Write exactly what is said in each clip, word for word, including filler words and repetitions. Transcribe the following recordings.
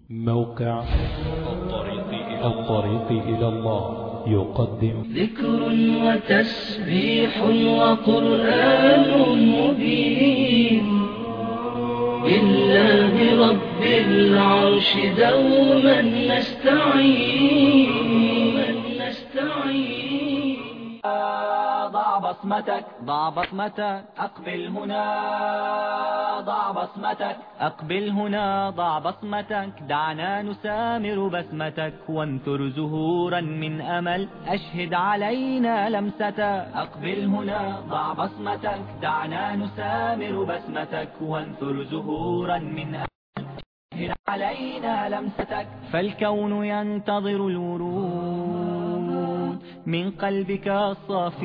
موقع الطريق إلى, الطريق إلى الله يقدم ذكر وتسبيح وقرآن مبين بالله رب العرش دوما نستعين نستعين ضع بصمتك ضع بصمتك أقبل هنا ضع بصمتك أقبل هنا ضع بصمتك دعنا نسامر بسمتك وانثر زهورا من أمل أشهد علينا لمستك أقبل هنا ضع بصمتك دعنا نسامر بسمتك وانثر زهورا من أمل أشهد علينا لمستك فالكون ينتظر الورود من قلبك الصافي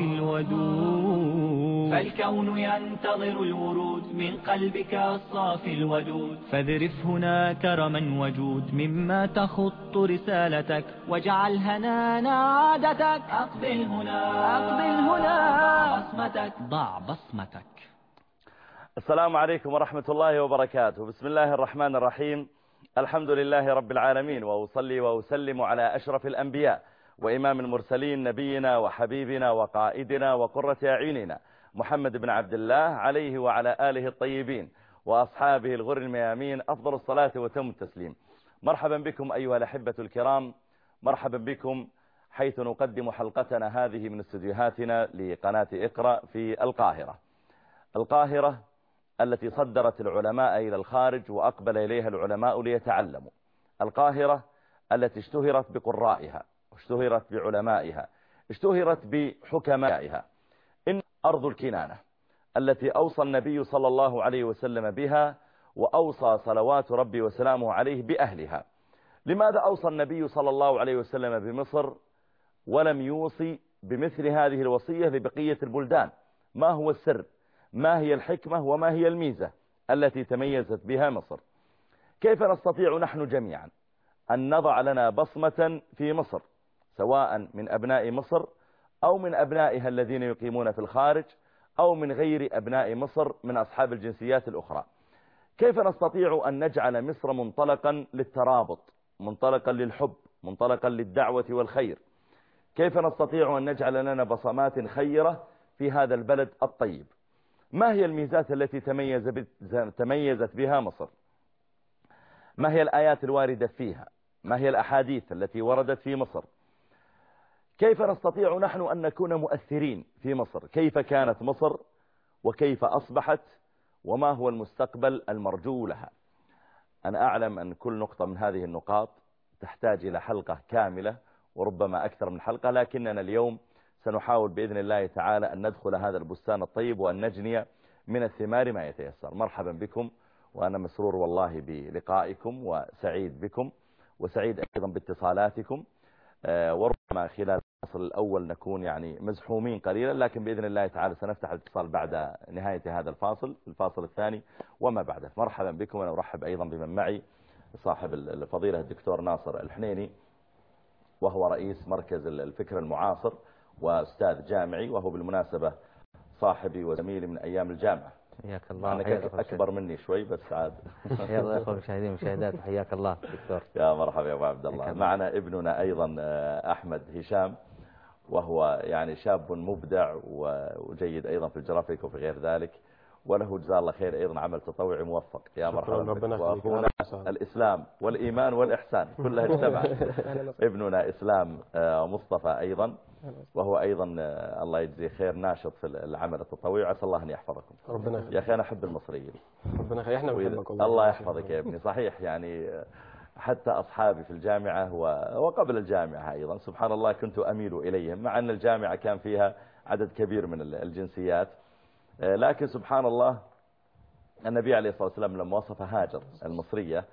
الودود فالكون ينتظر الورود من قلبك الصافي الودود فاذرف هنا كرما وجود مما تخط رسالتك واجعل هنانا عادتك أقبل هنا أقبل هنا ضع بصمتك ضع بصمتك. السلام عليكم ورحمة الله وبركاته. بسم الله الرحمن الرحيم. الحمد لله رب العالمين، وأصلي وأسلم على أشرف الأنبياء وإمام المرسلين نبينا وحبيبنا وقائدنا وقرة أعيننا محمد بن عبد الله عليه وعلى آله الطيبين وأصحابه الغر الميامين أفضل الصلاة وتم التسليم. مرحبا بكم أيها الأحبة الكرام، مرحبا بكم حيث نقدم حلقتنا هذه من استديوهاتنا لقناة اقرأ في القاهرة. القاهرة التي صدرت العلماء إلى الخارج وأقبل إليها العلماء ليتعلموا. القاهرة التي اشتهرت بقرائها، اشتهرت بعلمائها، اشتهرت بحكمائها. إن أرض الكنانة التي أوصى النبي صلى الله عليه وسلم بها، وأوصى صلوات ربي وسلامه عليه بأهلها. لماذا أوصى النبي صلى الله عليه وسلم بمصر ولم يوصي بمثل هذه الوصية لبقية البلدان؟ ما هو السر؟ ما هي الحكمة وما هي الميزة التي تميزت بها مصر؟ كيف نستطيع نحن جميعا أن نضع لنا بصمة في مصر، سواء من أبناء مصر أو من أبنائها الذين يقيمون في الخارج أو من غير أبناء مصر من أصحاب الجنسيات الأخرى؟ كيف نستطيع أن نجعل مصر منطلقا للترابط، منطلقا للحب، منطلقا للدعوة والخير؟ كيف نستطيع أن نجعل لنا بصمات خيرة في هذا البلد الطيب؟ ما هي الميزات التي تميز تميزت بها مصر؟ ما هي الآيات الواردة فيها؟ ما هي الأحاديث التي وردت في مصر؟ كيف نستطيع نحن أن نكون مؤثرين في مصر؟ كيف كانت مصر وكيف أصبحت وما هو المستقبل المرجو لها؟ أنا أعلم أن كل نقطة من هذه النقاط تحتاج إلى حلقة كاملة وربما أكثر من حلقة، لكننا اليوم سنحاول بإذن الله تعالى أن ندخل هذا البستان الطيب وأن نجني من الثمار ما يتيسر. مرحبا بكم، وأنا مسرور والله بلقائكم وسعيد بكم، وسعيد أيضا باتصالاتكم. وربما خلال الفصل الأول نكون يعني مزحومين قليلا، لكن بإذن الله تعالى سنفتح الاتصال بعد نهاية هذا الفاصل، الفاصل الثاني وما بعده. مرحبا بكم. وأنا أرحب أيضا بمن معي، صاحب الفضيلة الدكتور ناصر الحنيني، وهو رئيس مركز الفكر المعاصر وأستاذ جامعي، وهو بالمناسبة صاحبي وزميلي من أيام الجامعة. حياك الله. أنا أكبر مني شوي بس عاد. يا الله يا مشاهدين ومشاهدات، حياك الله دكتور. يا مرحبا يا أبو عبد الله. معنا ابننا أيضا أحمد هشام، وهو يعني شاب مبدع وجيد أيضا في الجرافيك وفي غير ذلك، وله جزاه الله خير أيضا عمل تطوعي موفق. يا مرحبا. وأخونا الإسلام والإيمان والإحسان كلها اجتمع. ابننا إسلام مصطفى أيضا، وهو أيضا الله يجزيه خير ناشط في العمل التطوعي. عسى الله أن يحفظكم. ربنا يخليك. يا أخي أنا أحب المصريين. ربنا يخليك. احنا بنحبك والله. الله يحفظك يا ابني. صحيح يعني حتى أصحابي في الجامعة وقبل الجامعة أيضا سبحان الله كنت أميل إليهم، مع أن الجامعة كان فيها عدد كبير من الجنسيات، لكن سبحان الله النبي عليه الصلاة والسلام لما وصف هاجر المصرية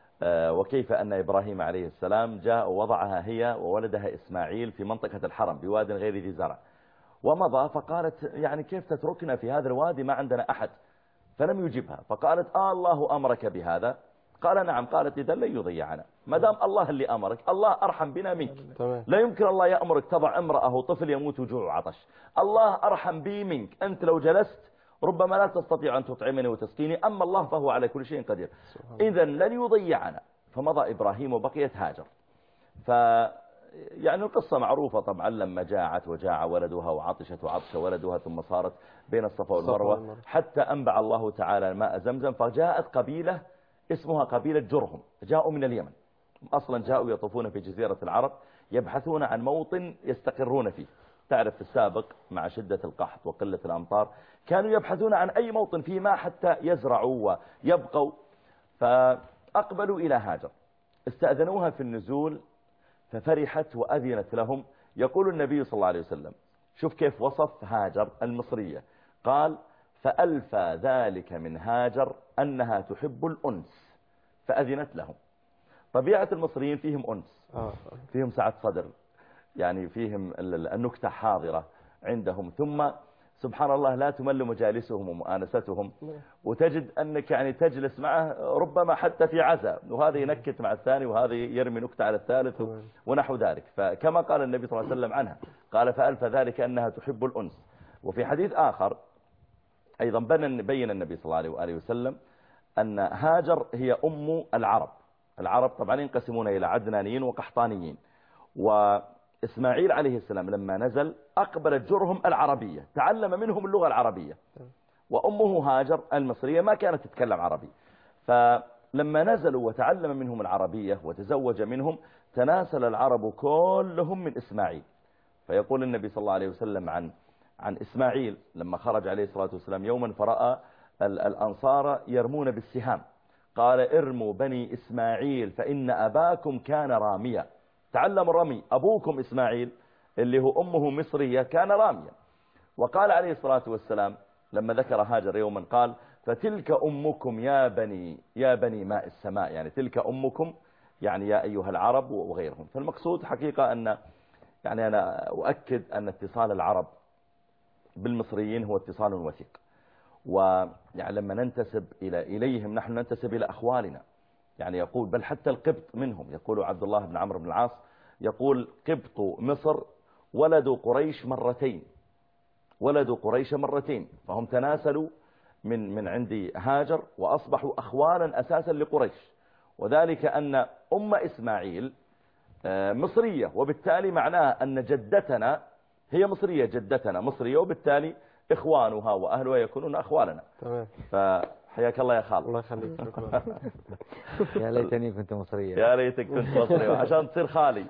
وكيف أن إبراهيم عليه السلام جاء ووضعها هي وولدها إسماعيل في منطقة الحرم بواد غير ذي زرع، ومضى فقالت يعني كيف تتركنا في هذا الوادي ما عندنا أحد؟ فلم يجبها، فقالت آه الله أمرك بهذا؟ قال نعم. قالت إذا لن يضيعنا، ما دام الله اللي أمرك، الله أرحم بنا منك. لا يمكن الله يأمرك تضع امرأة طفل يموت جوع وعطش، الله أرحم بي منك. أنت لو جلست ربما لا تستطيع أن تطعمني وتسقيني، أما الله فهو على كل شيء قدير. إذا لن يضيعنا، فمضى إبراهيم وبقيت هاجر. ف يعني القصة معروفة طبعا، لما جاعت وجاع ولدها وعطشت وعطش ولدها ثم صارت بين الصفا والمروة حتى أنبع الله تعالى ماء زمزم، فجاءت قبيلة اسمها قبيلة جرهم، جاءوا من اليمن أصلا، جاءوا يطوفون في جزيرة العرب يبحثون عن موطن يستقرون فيه. تعرف في السابق مع شدة القحط وقلة الأمطار كانوا يبحثون عن أي موطن فيه ماء حتى يزرعوا ويبقوا، فأقبلوا إلى هاجر، استأذنوها في النزول ففرحت وأذنت لهم. يقول النبي صلى الله عليه وسلم، شوف كيف وصف هاجر المصرية، قال فألفى ذلك من هاجر أنها تحب الأنس فأذنت لهم. طبيعة المصريين فيهم أنس، فيهم سعة صدر، يعني فيهم النكتة حاضرة عندهم، ثم سبحان الله لا تمل مجالسهم ومؤانستهم، وتجد أنك يعني تجلس معه ربما حتى في عزاء، وهذا ينكت مع الثاني وهذا يرمي نكتة على الثالث ونحو ذلك. فكما قال النبي صلى الله عليه وسلم عنها، قال فألف ذلك أنها تحب الأنس. وفي حديث آخر أيضا بين النبي صلى الله عليه وآله وسلم أن هاجر هي أم العرب. العرب طبعا ينقسمون إلى عدنانيين وقحطانيين، وإسماعيل عليه السلام لما نزل أقبلت جرهم العربية، تعلم منهم اللغة العربية، وأمه هاجر المصرية ما كانت تتكلم عربي، فلما نزلوا وتعلم منهم العربية وتزوج منهم تناسل العرب كلهم من إسماعيل. فيقول النبي صلى الله عليه وسلم عن عن إسماعيل لما خرج عليه الصلاة والسلام يوما فرأى الأنصار يرمون بالسهام، قال ارموا بني إسماعيل فإن أباكم كان راميا. تعلم الرمي، أبوكم إسماعيل اللي هو أمه مصرية كان راميا. وقال عليه الصلاة والسلام لما ذكر هاجر يوما قال فتلك أمكم يا بني يا بني ماء السماء، يعني تلك أمكم يعني يا أيها العرب وغيرهم. فالمقصود حقيقة أن يعني أنا أؤكد أن اتصال العرب بالمصريين هو اتصال وثيق، ويعني لما ننتسب إلى إليهم نحن ننتسب إلى أخوالنا. يعني يقول بل حتى القبط منهم، يقول عبد الله بن عمرو بن العاص يقول قبط مصر ولدوا قريش مرتين، ولدوا قريش مرتين، فهم تناسلوا من من عند هاجر وأصبحوا أخوالا أساسا لقريش. وذلك أن أم إسماعيل مصرية، وبالتالي معناها أن جدتنا هي مصرية، جدتنا مصرية، وبالتالي إخوانها وأهلها يكونون أخوالنا. تمام. فحياك الله يا خالد. الله يخليك. يا ليتني كنت مصرية. يا ليتك كنت مصرية عشان تصير خالي.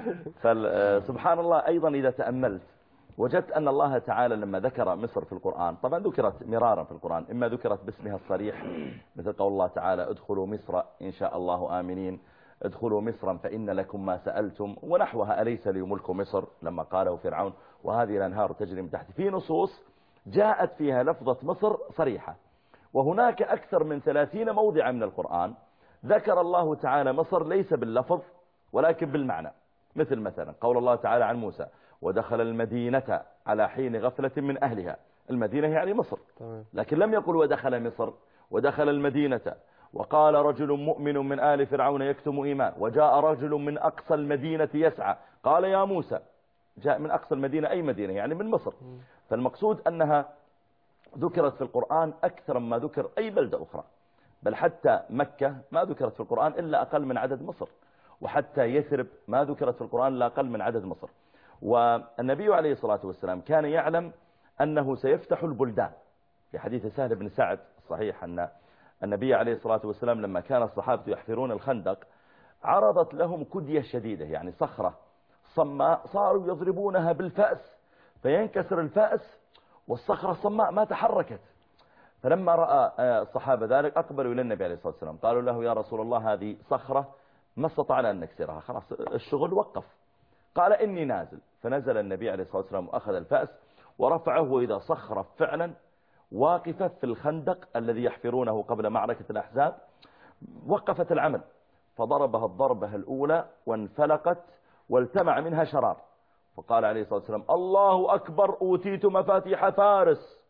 فسبحان الله أيضا إذا تأملت وجدت أن الله تعالى لما ذكر مصر في القرآن، طبعا ذكرت مرارا في القرآن، إما ذكرت باسمها الصريح مثل قول الله تعالى ادخلوا مصر إن شاء الله آمنين، ادخلوا مصرا فإن لكم ما سألتم، ونحوها أليس لي ملك مصر لما قاله فرعون وهذه الأنهار تجري من تحت. في نصوص جاءت فيها لفظة مصر صريحة، وهناك أكثر من ثلاثين موضع من القرآن ذكر الله تعالى مصر ليس باللفظ ولكن بالمعنى، مثل مثلا قول الله تعالى عن موسى ودخل المدينة على حين غفلة من أهلها. المدينة يعني مصر، لكن لم يقل ودخل مصر، ودخل المدينة. وقال رجل مؤمن من آل فرعون يكتم إيمان، وجاء رجل من أقصى المدينة يسعى، قال يا موسى. جاء من أقصى المدينة أي مدينة؟ يعني من مصر. فالمقصود أنها ذكرت في القرآن أكثر ما ذكر أي بلدة أخرى، بل حتى مكة ما ذكرت في القرآن إلا أقل من عدد مصر، وحتى يثرب ما ذكرت في القرآن إلا أقل من عدد مصر. والنبي عليه الصلاة والسلام كان يعلم أنه سيفتح البلدان. في حديث سهل بن سعد الصحيح أن النبي عليه الصلاة والسلام لما كان الصحابة يحفرون الخندق عرضت لهم كدية شديدة، يعني صخرة صماء، صاروا يضربونها بالفأس فينكسر الفأس والصخرة الصماء ما تحركت. فلما رأى الصحابة ذلك أقبلوا إلى النبي عليه الصلاة والسلام قالوا له يا رسول الله هذه صخرة ما استطعنا أن نكسرها، خلاص الشغل وقف. قال إني نازل. فنزل النبي عليه الصلاة والسلام وأخذ الفأس ورفعه، وإذا صخرة فعلا واقفة في الخندق الذي يحفرونه قبل معركة الأحزاب، وقفت العمل فضربها الضربة الأولى وانفلقت والتمع منها شرار، فقال عليه الصلاة والسلام الله أكبر أوتيت مفاتيح فارس.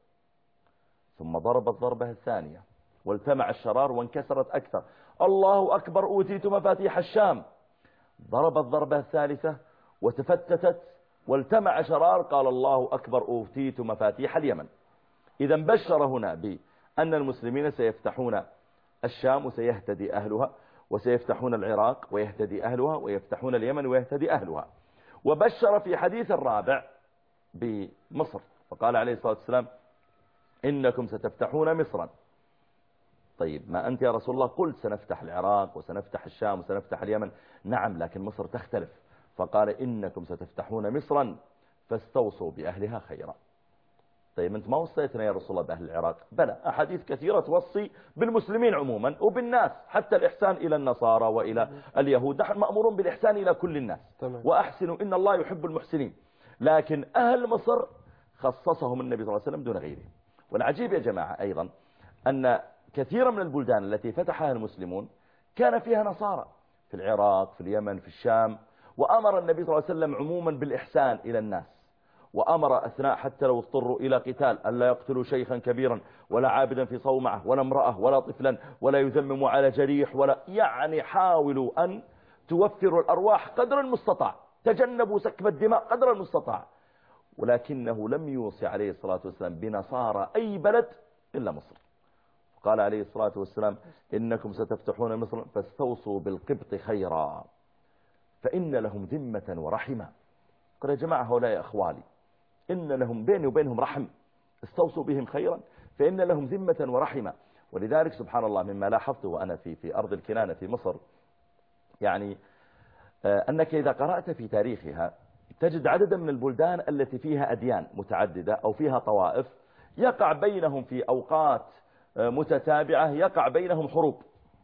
ثم ضرب الضربة الثانية والتمع الشرار وانكسرت أكثر، الله أكبر أوتيت مفاتيح الشام. ضرب الضربة الثالثة وتفتتت والتمع شرار، قال الله أكبر أوتيت مفاتيح اليمن. إذا بشر هنا بأن المسلمين سيفتحون الشام وسيهتدي أهلها، وسيفتحون العراق ويهتدي أهلها، ويفتحون اليمن ويهتدي أهلها. وبشر في حديث الرابع بمصر فقال عليه الصلاة والسلام إنكم ستفتحون مصرا. طيب ما أنت يا رسول الله قلت سنفتح العراق وسنفتح الشام وسنفتح اليمن. نعم لكن مصر تختلف. فقال إنكم ستفتحون مصرا فاستوصوا بأهلها خيرا. طيب أنت ما وصيتنا يا رسول الله بأهل العراق؟ بلى، أحاديث كثيرة توصي بالمسلمين عموما وبالناس، حتى الإحسان إلى النصارى وإلى اليهود. نحن مأمورون بالإحسان إلى كل الناس. تمام. وأحسنوا إن الله يحب المحسنين. لكن أهل مصر خصصهم النبي صلى الله عليه وسلم دون غيره. والعجيب يا جماعة أيضا أن كثيرا من البلدان التي فتحها المسلمون كان فيها نصارى، في العراق، في اليمن، في الشام. وأمر النبي صلى الله عليه وسلم عموما بالإحسان إلى الناس، وأمر أثناء حتى لو اضطروا إلى قتال ألا يقتلوا شيخا كبيرا ولا عابدا في صومعة ولا امرأة ولا طفلا ولا يذمموا على جريح، ولا يعني حاولوا أن توفروا الأرواح قدر المستطاع، تجنبوا سكب الدماء قدر المستطاع. ولكنه لم يوصي عليه الصلاة والسلام بنصارى أي بلد إلا مصر. قال عليه الصلاة والسلام إنكم ستفتحون مصر فاستوصوا بالقبط خيرا فإن لهم ذمة ورحمة. قال يا جماعة هؤلاء أخوالي، إن لهم بيني وبينهم رحم، استوصوا بهم خيرا فإن لهم ذمة ورحمة. ولذلك سبحان الله مما لاحظته وأنا في في أرض الكنانة في مصر، يعني أنك إذا قرأت في تاريخها تجد عددا من البلدان التي فيها أديان متعددة أو فيها طوائف يقع بينهم في أوقات متتابعة يقع بينهم حروب،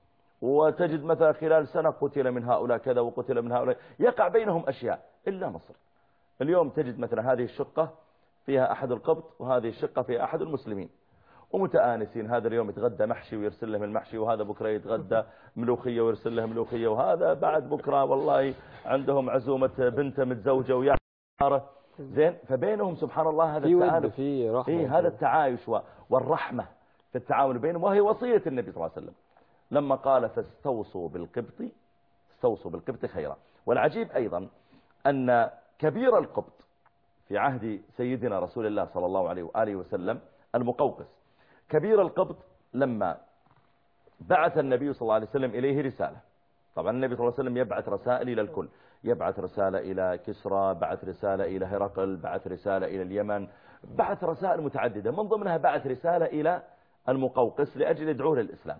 وتجد مثلا خلال سنة قتل من هؤلاء كذا وقتل من هؤلاء، يقع بينهم أشياء. إلا مصر اليوم تجد مثلا هذه الشقة فيها أحد القبط وهذه الشقة فيها أحد المسلمين ومتآنسين. هذا اليوم يتغدى محشي ويرسل لهم المحشي، وهذا بكرة يتغدى ملوخية ويرسل لهم ملوخية، وهذا بعد بكرة والله عندهم عزومة بنته متزوجة ويعاره زين. فبينهم سبحان الله هذا التعايش، إيه هذا التعايش والرحمة في التعاون بينهم، وهي وصية النبي صلى الله عليه وسلم لما قال فاستوصوا بالقبط استوصوا بالقبط خيرا. والعجيب أيضا أن كبير القبط في عهد سيدنا رسول الله صلى الله عليه وآله وسلم المقوقس، كبير القبط لما بعث النبي صلى الله عليه وسلم إليه رسالة. طبعا النبي صلى الله عليه وسلم يبعث رسائل إلى الكل، يبعث رسالة إلى كسرى، بعث رسالة إلى هرقل، بعث رسالة إلى اليمن، بعث رسائل متعددة، من ضمنها بعث رسالة إلى المقوقس لأجل يدعوه للإسلام.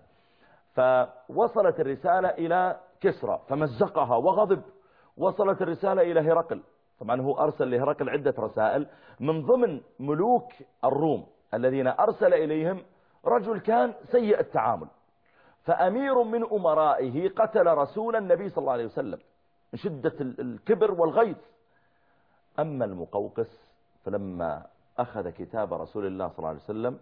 فوصلت الرسالة إلى كسرى فمزقها وغضب. وصلت الرسالة إلى هرقل، طبعا هو أرسل لهرقل عدة رسائل، من ضمن ملوك الروم الذين أرسل إليهم رجل كان سيء التعامل، فأمير من أمرائه قتل رسول النبي صلى الله عليه وسلم من شدة الكبر والغيظ. أما المقوقس فلما أخذ كتاب رسول الله صلى الله عليه وسلم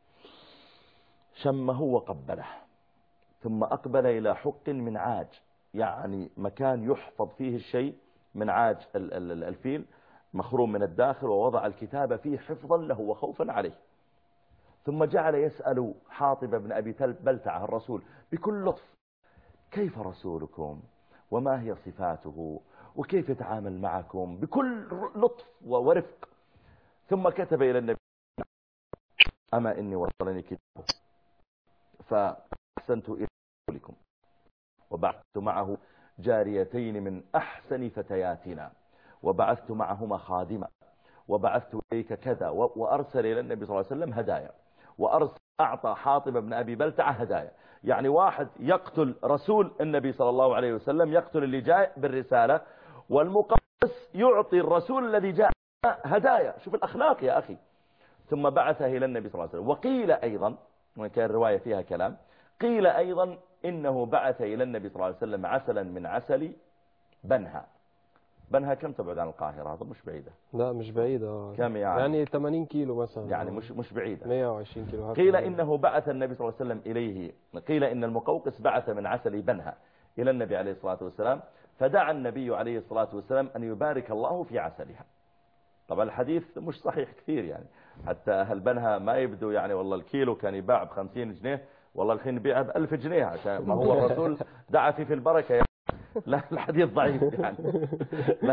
شمه وقبله، ثم أقبل إلى حق من عاج، يعني مكان يحفظ فيه الشيء من عاج الفيل مخروم من الداخل، ووضع الكتاب فيه حفظا له وخوفا عليه. ثم جعل يسأل حاطب بن أبي بلتعة الرسول بكل لطف كيف رسولكم وما هي صفاته وكيف يتعامل معكم، بكل لطف ورفق. ثم كتب إلى النبي أما إني وصلني كتابه فأحسنت إلى رسولكم وبعثت معه جاريتين من أحسن فتياتنا وبعثت معهما خادمة وبعثت إليك كذا، وأرسل إلى النبي صلى الله عليه وسلم هدايا، وأرسل أعطى حاطب بن أبي بلتعة هدايا. يعني واحد يقتل رسول النبي صلى الله عليه وسلم، يقتل اللي جاء بالرسالة، والمقدس يعطي الرسول الذي جاء هدايا. شوف الأخلاق يا أخي. ثم بعثه إلى النبي صلى الله عليه وسلم. وقيل أيضا، وكان الرواية فيها كلام، قيل أيضا إنه بعث إلى النبي صلى الله عليه وسلم عسلا من عسل بنها. بنها كم تبعد عن القاهرة؟ هذا مش بعيدة. لا مش بعيدة. كم يعني؟ يعني ثمانين كيلو مثلا. يعني مش مش بعيدة. مئة وعشرين كيلو. قيل إنه بعث النبي صلى الله عليه وسلم إليه، قيل إن المقوقس بعث من عسل بنها إلى النبي عليه الصلاة والسلام، فدعا النبي عليه الصلاة والسلام أن يبارك الله في عسلها. طبعا الحديث مش صحيح كثير يعني، حتى أهل بنها ما يبدو يعني والله الكيلو كان يباع بخمسين جنيه، والله الحين يبيعها بألف جنيه عشان ما هو الرسول دعا فيه في البركة يعني. لا الحديث ضعيف يعني، لكن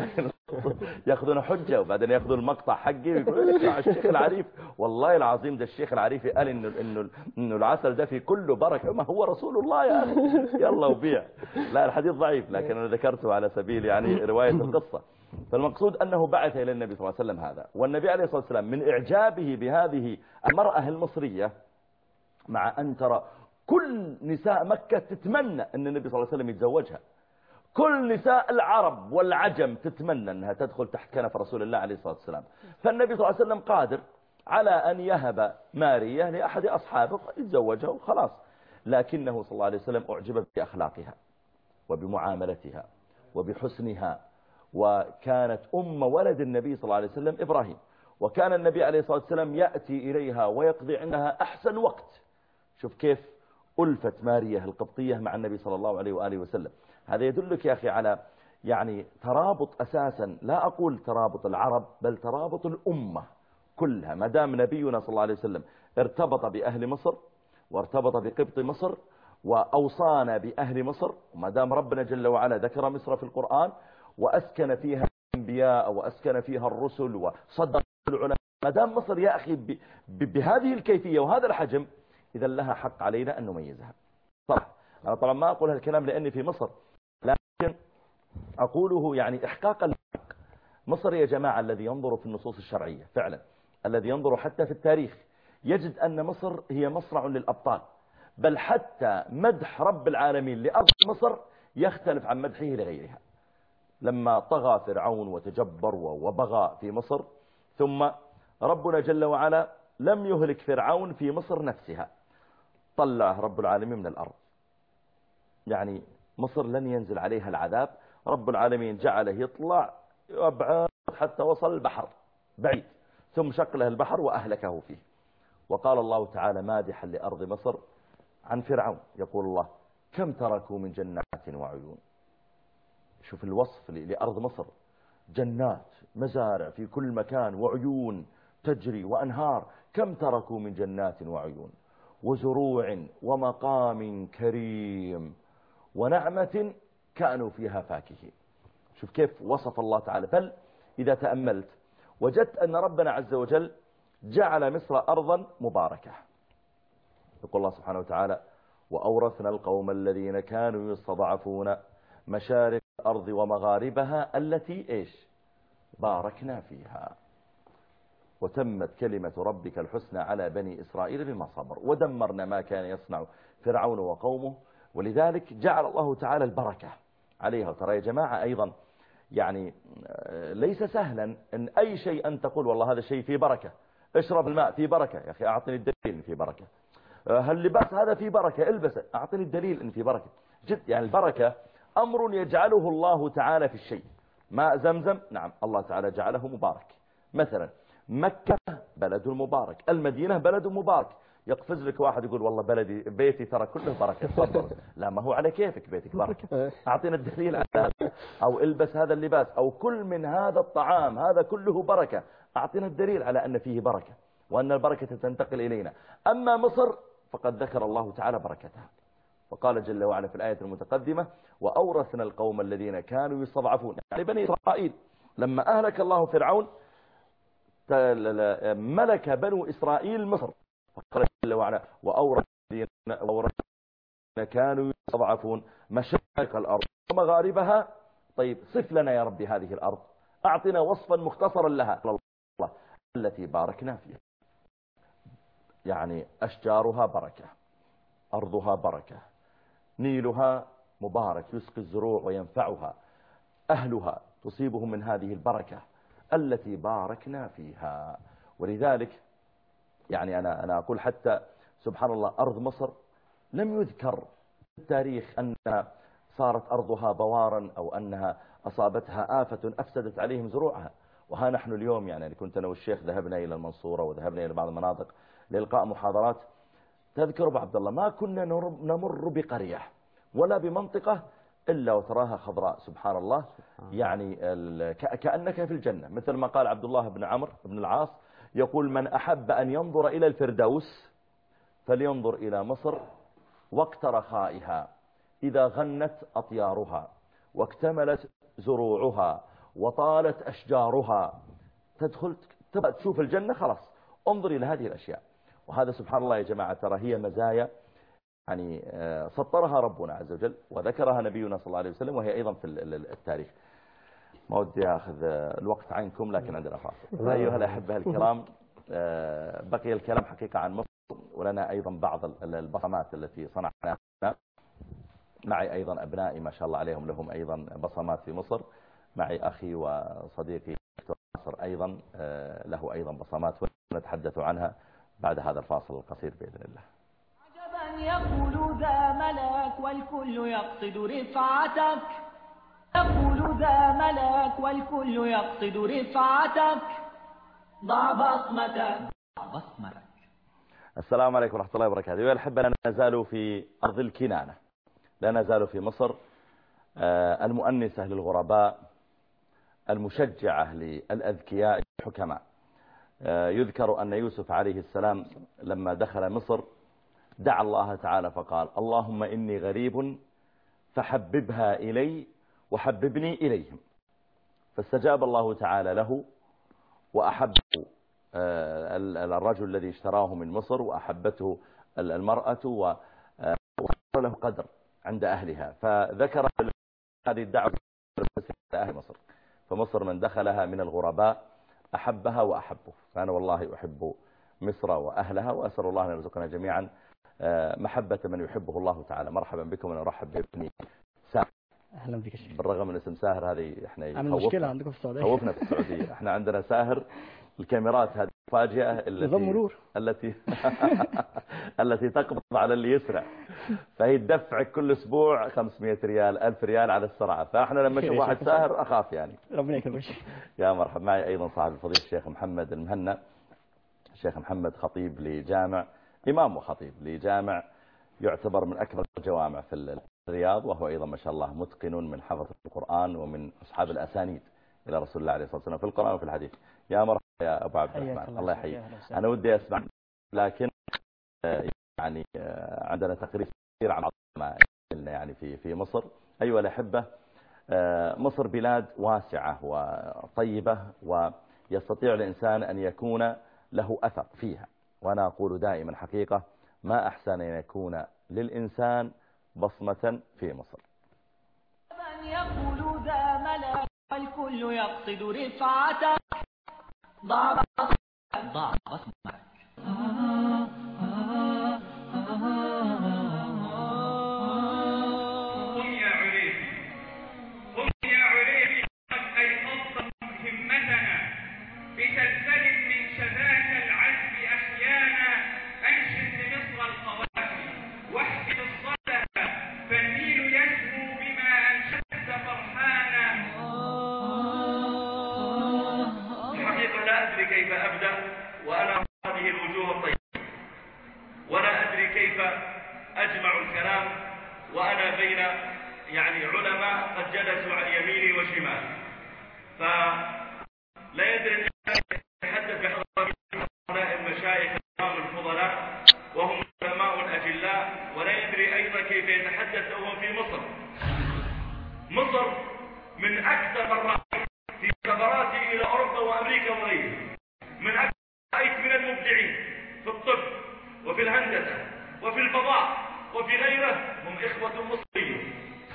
ياخذون حجة وبعدين ياخذون المقطع حقي ويقولون اسمع الشيخ العريف. والله العظيم ده الشيخ العريفي قال إنه, إنه, إنه العسل ده في كله بركة. ما هو رسول الله يا أخي، يلا وبيع. لا الحديث ضعيف لكن أنا ذكرته على سبيل يعني رواية القصة. فالمقصود أنه بعث إلى النبي صلى الله عليه وسلم هذا، والنبي عليه الصلاة والسلام من إعجابه بهذه المرأة المصرية، مع أن ترى كل نساء مكة تتمنى أن النبي صلى الله عليه وسلم يتزوجها، كل نساء العرب والعجم تتمنى أنها تدخل تحت كنف رسول الله عليه الصلاة والسلام. فالنبي صلى الله عليه وسلم قادر على أن يهب مارية لأحد أصحابه يتزوجها وخلاص، لكنه صلى الله عليه وسلم أعجب بأخلاقها وبمعاملتها وبحسنها، وكانت أم ولد النبي صلى الله عليه وسلم إبراهيم، وكان النبي عليه الصلاة والسلام يأتي إليها ويقضي عندها أحسن وقت. شوف كيف ألفت مارية القبطية مع النبي صلى الله عليه وآله وسلم. هذا يدلك يا أخي على يعني ترابط أساسا، لا أقول ترابط العرب بل ترابط الأمة كلها. ما دام نبينا صلى الله عليه وسلم ارتبط بأهل مصر وارتبط بقبط مصر وأوصانا بأهل مصر، وما دام ربنا جل وعلا ذكر مصر في القرآن وأسكن فيها الأنبياء وأسكن فيها الرسل وصدق العلماء، ما دام مصر يا أخي بهذه الكيفية وهذا الحجم، إذا لها حق علينا أن نميزها. صح، أنا طبعا ما أقول هالكلام لأني في مصر، لكن أقوله يعني إحقاقا للحق. مصر يا جماعة الذي ينظر في النصوص الشرعية فعلا، الذي ينظر حتى في التاريخ، يجد أن مصر هي مصرع للأبطال، بل حتى مدح رب العالمين لأرض مصر يختلف عن مدحه لغيرها. لما طغى فرعون وتجبر وبغى في مصر، ثم ربنا جل وعلا لم يهلك فرعون في مصر نفسها، طلع رب العالمين من الأرض. يعني مصر لن ينزل عليها العذاب، رب العالمين جعله يطلع يبعد حتى وصل البحر بعيد، ثم شق له البحر وأهلكه فيه. وقال الله تعالى مادحا لأرض مصر عن فرعون، يقول الله كم تركوا من جنات وعيون. شوف الوصف لأرض مصر، جنات مزارع في كل مكان وعيون تجري وأنهار، كم تركوا من جنات وعيون وزروع ومقام كريم ونعمة كانوا فيها فاكهين. شوف كيف وصف الله تعالى. بل إذا تأملت وجدت أن ربنا عز وجل جعل مصر أرضا مباركة. يقول الله سبحانه وتعالى وأورثنا القوم الذين كانوا يستضعفون مشارق الأرض ومغاربها التي إيش باركنا فيها وتمت كلمة ربك الحسنى على بني إسرائيل بما صبر ودمرنا ما كان يصنع فرعون وقومه. ولذلك جعل الله تعالى البركة عليها. ترى يا جماعة أيضا يعني ليس سهلا أن أي شيء أن تقول والله هذا الشيء فيه بركة، اشرب الماء فيه بركة، يا أخي أعطني الدليل إن فيه بركة. هاللباس هذا فيه بركة، البسه، أعطني الدليل إن فيه بركة. جد يعني البركة أمر يجعله الله تعالى في الشيء. ماء زمزم نعم الله تعالى جعله مبارك. مثلا مكة بلد مبارك، المدينة بلد مبارك. يقفز لك واحد يقول والله بلدي بيتي ترى كله بركة، تفضل. لا ما هو على كيفك بيتك بركة، أعطينا الدليل على هذا. أو البس هذا اللباس، أو كل من هذا الطعام، هذا كله بركة، أعطينا الدليل على أن فيه بركة وأن البركة تنتقل إلينا. أما مصر فقد ذكر الله تعالى بركتها، وقال جل وعلا في الآية المتقدمة وأورثنا القوم الذين كانوا يستضعفون، يعني بني إسرائيل. لما أهلك الله فرعون ملك بنو إسرائيل مصر، فقال جل وعلا وأورثنا كانوا يستضعفون مشارق الأرض ومغاربها. طيب صف لنا يا ربي هذه الأرض، أعطنا وصفا مختصرا لها الله التي باركنا فيها. يعني أشجارها بركة، أرضها بركة، نيلها مبارك يسقي الزروع وينفعها، أهلها تصيبهم من هذه البركة التي باركنا فيها. ولذلك يعني أنا, أنا أقول حتى سبحان الله أرض مصر لم يذكر في التاريخ أنها صارت أرضها بوارا أو أنها أصابتها آفة أفسدت عليهم زروعها. وها نحن اليوم يعني كنت أنا والشيخ ذهبنا إلى المنصورة وذهبنا إلى بعض المناطق لإلقاء محاضرات. تذكر أبو عبد الله ما كنا نمر بقرية ولا بمنطقة إلا وتراها خضراء سبحان الله، يعني كأنك في الجنة. مثل ما قال عبد الله بن عمرو بن العاص يقول من أحب أن ينظر إلى الفردوس فلينظر إلى مصر وقت رخائها إذا غنت أطيارها واكتملت زروعها وطالت أشجارها. تدخل تبقى تشوف الجنة، خلاص انظر إلى هذه الأشياء. وهذا سبحان الله يا جماعة ترى هي مزايا يعني سطرها ربنا عز وجل وذكرها نبينا صلى الله عليه وسلم، وهي أيضا في التاريخ. ما ودي أخذ الوقت عنكم لكن عندنا فاصل. أيها الأحبة الكرام، بقي الكلام حقيقة عن مصر، ولنا أيضا بعض البصمات التي صنعناها. معي أيضا أبنائي ما شاء الله عليهم لهم أيضا بصمات في مصر. معي أخي وصديقي دكتور ناصر أيضا له أيضا بصمات، ونتحدث عنها بعد هذا الفاصل القصير بإذن الله. عجبا يقول ذا ملك والكل يقصد رفعتك، يقول ذا ملك والكل يقصد رفعتك، ضع بصمتك ضع بصمتك. السلام عليكم ورحمة الله وبركاته. أيها الأحبة، لا نزال في أرض الكنانة، لا نزال في مصر المؤنسة للغرباء، المشجعة للأذكياء الحكماء. يذكر أن يوسف عليه السلام لما دخل مصر دعا الله تعالى فقال: اللهم إني غريب فحببها إلي وحببني إليهم. فاستجاب الله تعالى له وأحبه الرجل الذي اشتراه من مصر، وأحبته المرأة، وصار له قدر عند أهلها. فذكر هذه الدعوة لأهل مصر، فمصر من دخلها من الغرباء أحبها وأحبه. فأنا والله أحب مصر وأهلها، وأسأل الله أن يرزقنا جميعا محبة من يحبه الله تعالى. مرحبا بكم، أنا أرحب بابني ساهر. أهلا بك الشيخ. بالرغم من اسم ساهر هذه احنا عامل مشكلة عندكم في السعودية. خوفنا في السعودية. احنا عندنا ساهر الكاميرات هذه فاجئة التي مرور. التي التي تقبض على اللي يسرع، فهي تدفع كل اسبوع خمسمائة ريال ألف ريال على السرعة. فاحنا لما نشوف واحد ساهر اخاف يعني. ربنا يكرمك. يا مرحبا. معي ايضا صاحب الفضيل الشيخ محمد المهنا. الشيخ محمد خطيب لجامع، امام وخطيب لجامع يعتبر من اكبر الجوامع في الرياض، وهو ايضا ما شاء الله متقن من حفظ القرآن ومن اصحاب الاسانيد الى رسول الله عليه الصلاة والسلام في القرآن وفي الحديث. يا مرحبا يا ابو عبد الرحمن، الله يحييك. انا ودي اسمع، لكن يعني عندنا تقرير كثير عن ما يعني في في مصر. ايها الاحبه، مصر بلاد واسعه وطيبه، ويستطيع الانسان ان يكون له اثر فيها. وانا اقول دائما حقيقه ما احسن ان يكون للانسان بصمه في مصر. يقول ذا ملك والكل يقصد رفعتك، ضع بصمتك ضع بصمتك. قم يا عريفي، قم يا عريفي، قد أيقظت همتنا بسلسل من شذاك العذب أحيانا. أنشد لمصر القوافي واحكي الصدى، فالنيل يسهو بما أنشدت فرحانا. الحقيقة لا أدري كيف أبدأ وأنا هذه الوجوه الطيبة، ولا أدري كيف أجمع الكلام وأنا بين يعني علماء قد جلسوا عن يميني وشمالي، فلا يدري أن يتحدث بحضرة هؤلاء المشايخ الكرام الفضلاء وهم علماء أجلاء، ولا يدري أيضا كيف يتحدث وهو في مصر. مصر من أكثر مرات في سفراتي إلى أوروبا وأمريكا وغيرها، من أكثر رأيت من المبدعين في الطب وفي الهندسة وفي الفضاء وفي غيره هم إخوة مصريون.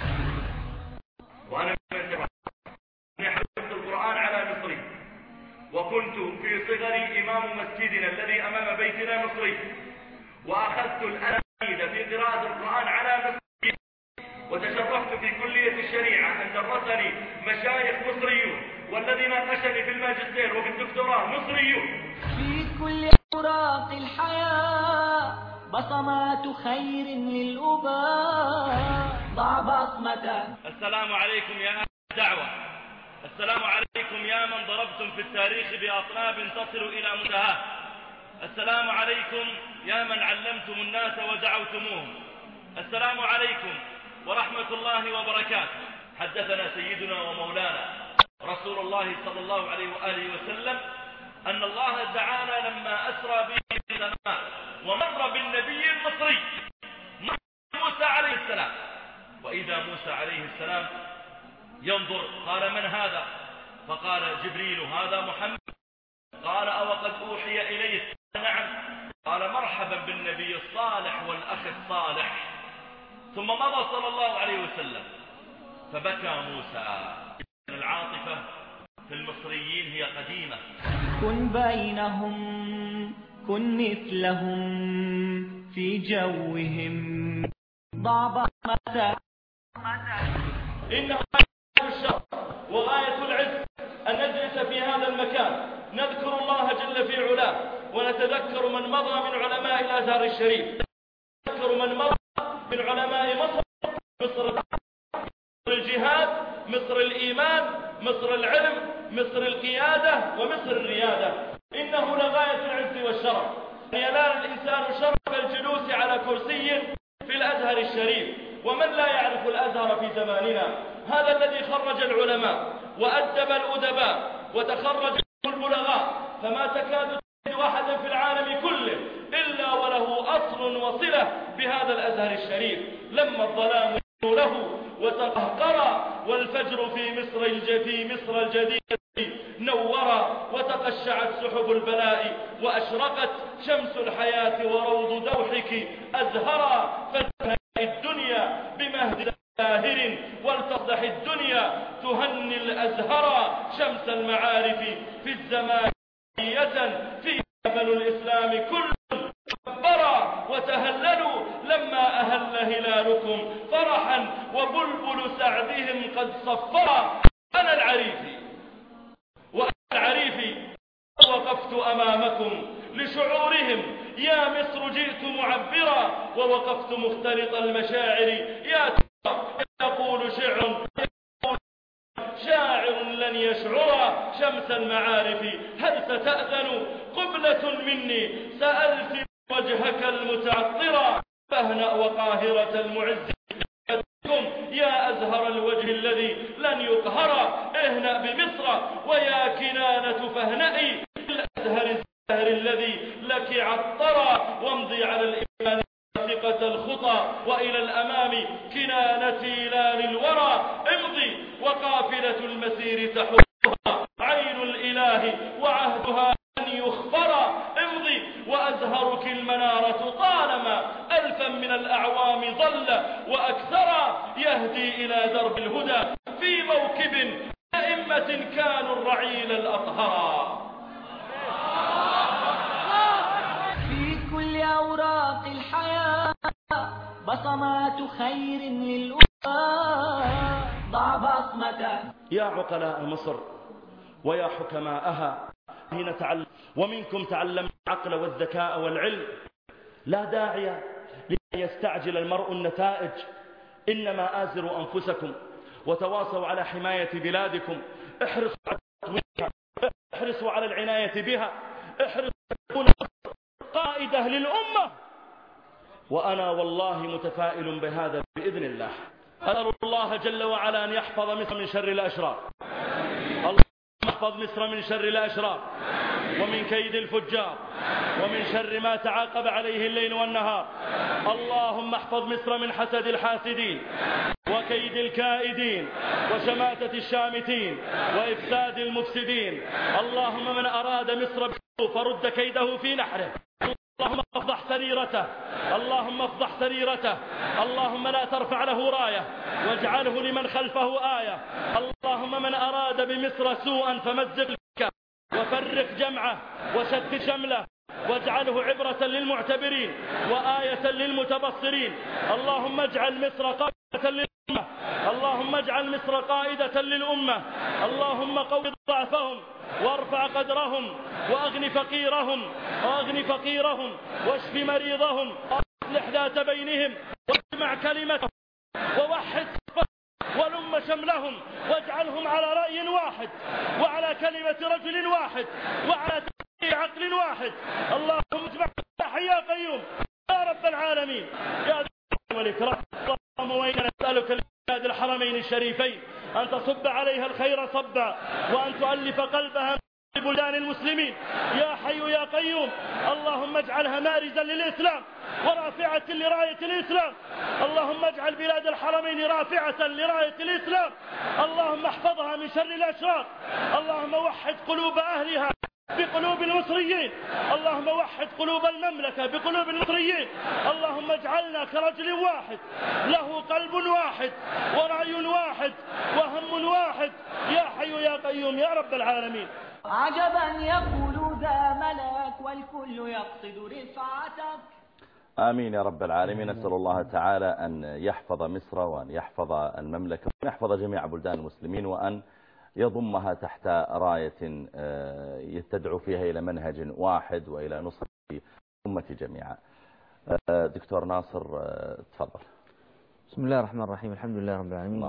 وأنا من حفظت القرآن على مصري، وكنت في صغري إمام مسجدنا الذي أمام بيتنا مصري، وأخذت الأناميد في قراءة القرآن على مصري، وتشرفت في كلية الشريعة أن درسني مشايخ مصريون، والذي ناقشني في الماجستير وفي الدكتوراه مصريون. في كل أوراق الحياة بصمات خير للأباء، ضع بصمتك. السلام عليكم يا أهل الدعوة، السلام عليكم يا من ضربتم في التاريخ بأطناب تصل إلى منتهاه، السلام عليكم يا من علمتم الناس ودعوتموهم، السلام عليكم ورحمة الله وبركاته. حدثنا سيدنا ومولانا رسول الله صلى الله عليه وآله وسلم أن الله تعالى لما أسرى به في السماء ومر بالنبي المصري موسى عليه السلام، وإذا موسى عليه السلام ينظر قال: من هذا؟ فقال جبريل هذا محمد. قال أو قد أوحي إليه؟ نعم. قال مرحبا بالنبي الصالح والأخ الصالح. ثم مضى صلى الله عليه وسلم فبكى موسى. العاطفة في المصريين هي قديمة. كن بينهم كن مثلهم في جوهم ضع بصمة. إنه غاية الشر وغاية العز أن نجلس في هذا المكان نذكر الله جل في علاه ونتذكر من مضى من علماء الأزهر الشريف، نذكر من مضى من علماء مصر، مصر الجهاد، مصر الإيمان، مصر العلم، مصر القيادة، ومصر الريادة. إنه لغاية العز والشرف أن ينال الإنسان شرف الجلوس على كرسي في الأزهر الشريف. ومن لا يعرف الأزهر في زماننا؟ هذا الذي خرج العلماء وأدب الأدباء وتخرج البلغاء، فما تكاد تجد أحدا في العالم كله إلا وله أصل وصلة بهذا الأزهر الشريف. لما الظلام له وتقهقر والفجر في مصر الج... في مصر الجديدة نورا وتقشعت سحب البلاء وأشرقت شمس الحياة وروض دوحك أزهرا فتهنئ الدنيا بمهد زاهر ولتصدح الدنيا تهني الأزهر شمس المعارف في الزمان في أمل الإسلام كل كبرا وتهللوا لما أهل هلالكم فرحا وبلبل سعدهم قد صفرا. أنا العريفي وأنا العريفي وقفت أمامكم لشعورهم يا مصر جئت معبرا ووقفت مختلط المشاعر يا ترى يقول شعر شاعر لن يشعر شمس المعارف هل ستأذن قبلة مني سألت وجهك المتعطرا فاهنأ وقاهرة المعز يا أزهر الوجه الذي لن يقهر اهنأ بمصر ويا كنانة فاهنئي الأزهر الزهر الذي لك عطرا وامضي على الإيمان ثقة الخطى وإلى الأمام كنانتي لا للورى امضي وقافلة المسير تحوها عين الإله وعهدها أن يخفر امضي وأزهرك المنارة طالما ألفا من الأعوام ظل وأكثر يهدي إلى درب الهدى في موكب أئمة كانوا الرعيل الأطهرا. في كل أوراق الحياة بصمات خير للأمة ضع بصمة. يا عقلاء مصر ويا حكماءها نتعلم ومنكم تعلم العقل والذكاء والعلم. لا داعي ليستعجل المرء النتائج، إنما آزروا أنفسكم وتواصوا على حماية بلادكم. احرصوا على تطويرها، احرصوا على العناية بها، احرصوا على قائدة للأمة. وأنا والله متفائل بهذا بإذن الله. أسأل الله جل وعلا أن يحفظ مصر من شر الأشرار. اللهم احفظ مصر من شر الأشرار ومن كيد الفجار ومن شر ما تعاقب عليه الليل والنهار. اللهم احفظ مصر من حسد الحاسدين وكيد الكائدين وشماتة الشامتين وإفساد المفسدين. اللهم من أراد مصر بسوء فرد كيده في نحره. اللهم افضح سريرته، اللهم افضح سريرته. اللهم لا ترفع له راية واجعله لمن خلفه آية. اللهم من أراد بمصر سوءا فمزق وفرق جمعه وشتت شمله واجعله عبرة للمعتبرين وآية للمتبصرين. اللهم اجعل مصر قائدة للأمة، اللهم اجعل مصر قائدة للأمة. اللهم قوي ضعفهم وارفع قدرهم وأغن فقيرهم وأغن فقيرهم واشف مريضهم واصلح ذات بينهم واجمع كلمتهم ووحد ولم شملهم واجعلهم على رأي واحد وعلى كلمة رجل واحد وعلى تفكير عقل واحد. اللهم اجمع يا قيوم يا رب العالمين يا ذا والإكرام. اللهم وإنا نسألك لبلاد الحرمين الشريفين أن تصب عليها الخير صبا وأن تؤلف قلبها بلدان المسلمين يا حي يا قيوم. اللهم اجعلها مارزا للإسلام ورافعة لراية الإسلام. اللهم اجعل بلاد الحرمين رافعة لراية الإسلام. اللهم احفظها من شر الأشرار. اللهم وحد قلوب أهلها بقلوب المصريين. اللهم وحد قلوب المملكة بقلوب المصريين. اللهم اجعلنا كرجل واحد له قلب واحد ورأي واحد وهم واحد يا حي يا قيوم يا رب العالمين. عجبا يقول ذا ملك والكل يقصد رفعتك. آمين يا رب العالمين. نسأل الله تعالى أن يحفظ مصر وأن يحفظ المملكة وأن يحفظ جميع بلدان المسلمين وأن يضمها تحت راية يتدعو فيها إلى منهج واحد وإلى نصرة الأمة جميعا. دكتور ناصر تفضل. بسم الله الرحمن الرحيم. الحمد لله رب العالمين.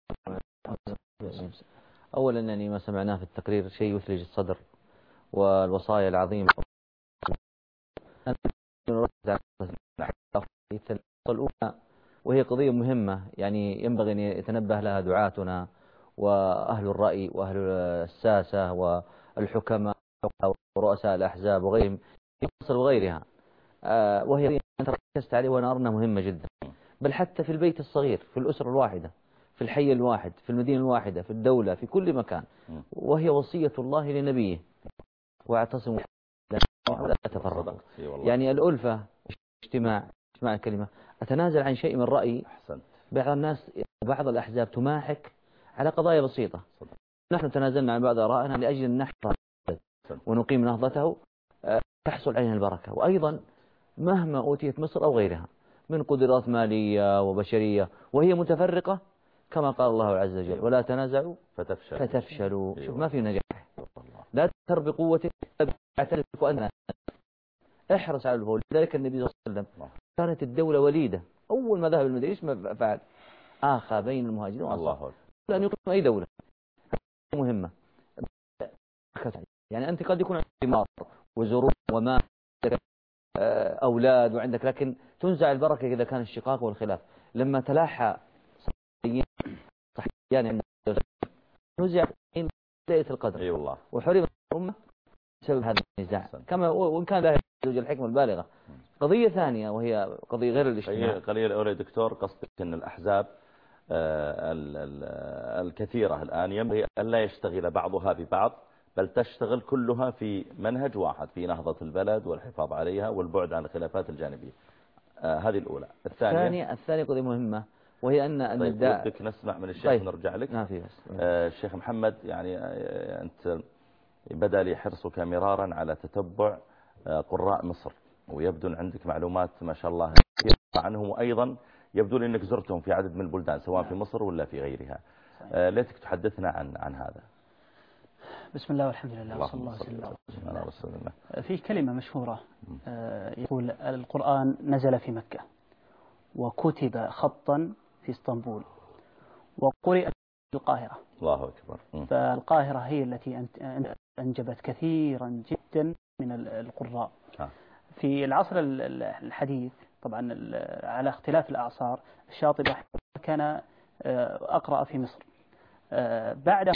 أولا أنني ما سمعناه في التقرير شيء يثلج الصدر، والوصايا العظيمة الأولى وهي قضية مهمة يعني ينبغي أن يتنبه لها دعاتنا وأهل الرأي وأهل الساسة والحكماء ورؤساء الأحزاب وغيرهم في مصر وغيرها، وهي أن تركزت عليه وأنا أرى أنها مهمة جدا، بل حتى في البيت الصغير، في الأسرة الواحدة، في الحي الواحد، في المدينة الواحدة، في الدولة، في كل مكان، وهي وصية الله لنبيه واعتصموا ولا تفرقوا. يعني الألفة اجتماع اجتماع الكلمة. أتنازل عن شيء من رأيي. بعض الناس بعض الأحزاب تماحك على قضايا بسيطة. نحن تنازلنا عن بعض آرائنا لأجل أن نحفظ ونقيم نهضته تحصل علينا البركة. وأيضا مهما أوتيت مصر أو غيرها من قدرات مالية وبشرية وهي متفرقة كما قال الله عز وجل ولا تنازعوا فتفشلوا, فتفشلوا. شوف ما في نجاح. لا تذهب بقوتك اعترف وأنت احرص على الفوز. لذلك النبي صلى الله عليه وسلم كانت الدولة وليدة أول ما ذهب المدينة ايش ما فعل؟ آخى بين المهاجرين والأنصار لأن يقيم أي دولة مهمة. يعني أنت قد يكون عندك ثمار وزروع وما أولاد وعندك، لكن تنزع البركة إذا كان الشقاق والخلاف. لما تلاحى صحيان عند نزع ليلة القدر أي والله وحرم الأمة بسبب هذا النزاع كما وإن كان لا يوجد الحكمة البالغة. قضية ثانية وهي قضية غير الاجتماع. قليل أولي دكتور قصدك أن الأحزاب الكثيرة الآن ينبغي أن لا يشتغل بعضها ببعض بل تشتغل كلها في منهج واحد في نهضة البلد والحفاظ عليها والبعد عن الخلافات الجانبية. آه هذه الأولى. الثانية الثانية, الثانية قضية مهمة وهي أن طيب الداع بدك نسمع من الشيخ طيب. نرجع لك. ما في بس. آه الشيخ محمد يعني آه أنت بدأ لي حرصك مرارا على تتبع آه قراء مصر ويبدو أن عندك معلومات ما شاء الله عنهم، وأيضا يبدو لي أنك زرتهم في عدد من البلدان سواء في مصر ولا في غيرها. آه ليتك تحدثنا عن عن هذا. بسم الله والحمد لله وصلى الله عليه وسلم. في كلمة مشهورة يقول القرآن نزل في مكة وكتب خطا في اسطنبول وقرئ في القاهرة. الله أكبر. فالقاهرة هي التي أنجبت كثيرا جدا من القراء. في العصر الحديث طبعا على اختلاف الأعصار الشاطبي كان أقرأ في مصر. بعد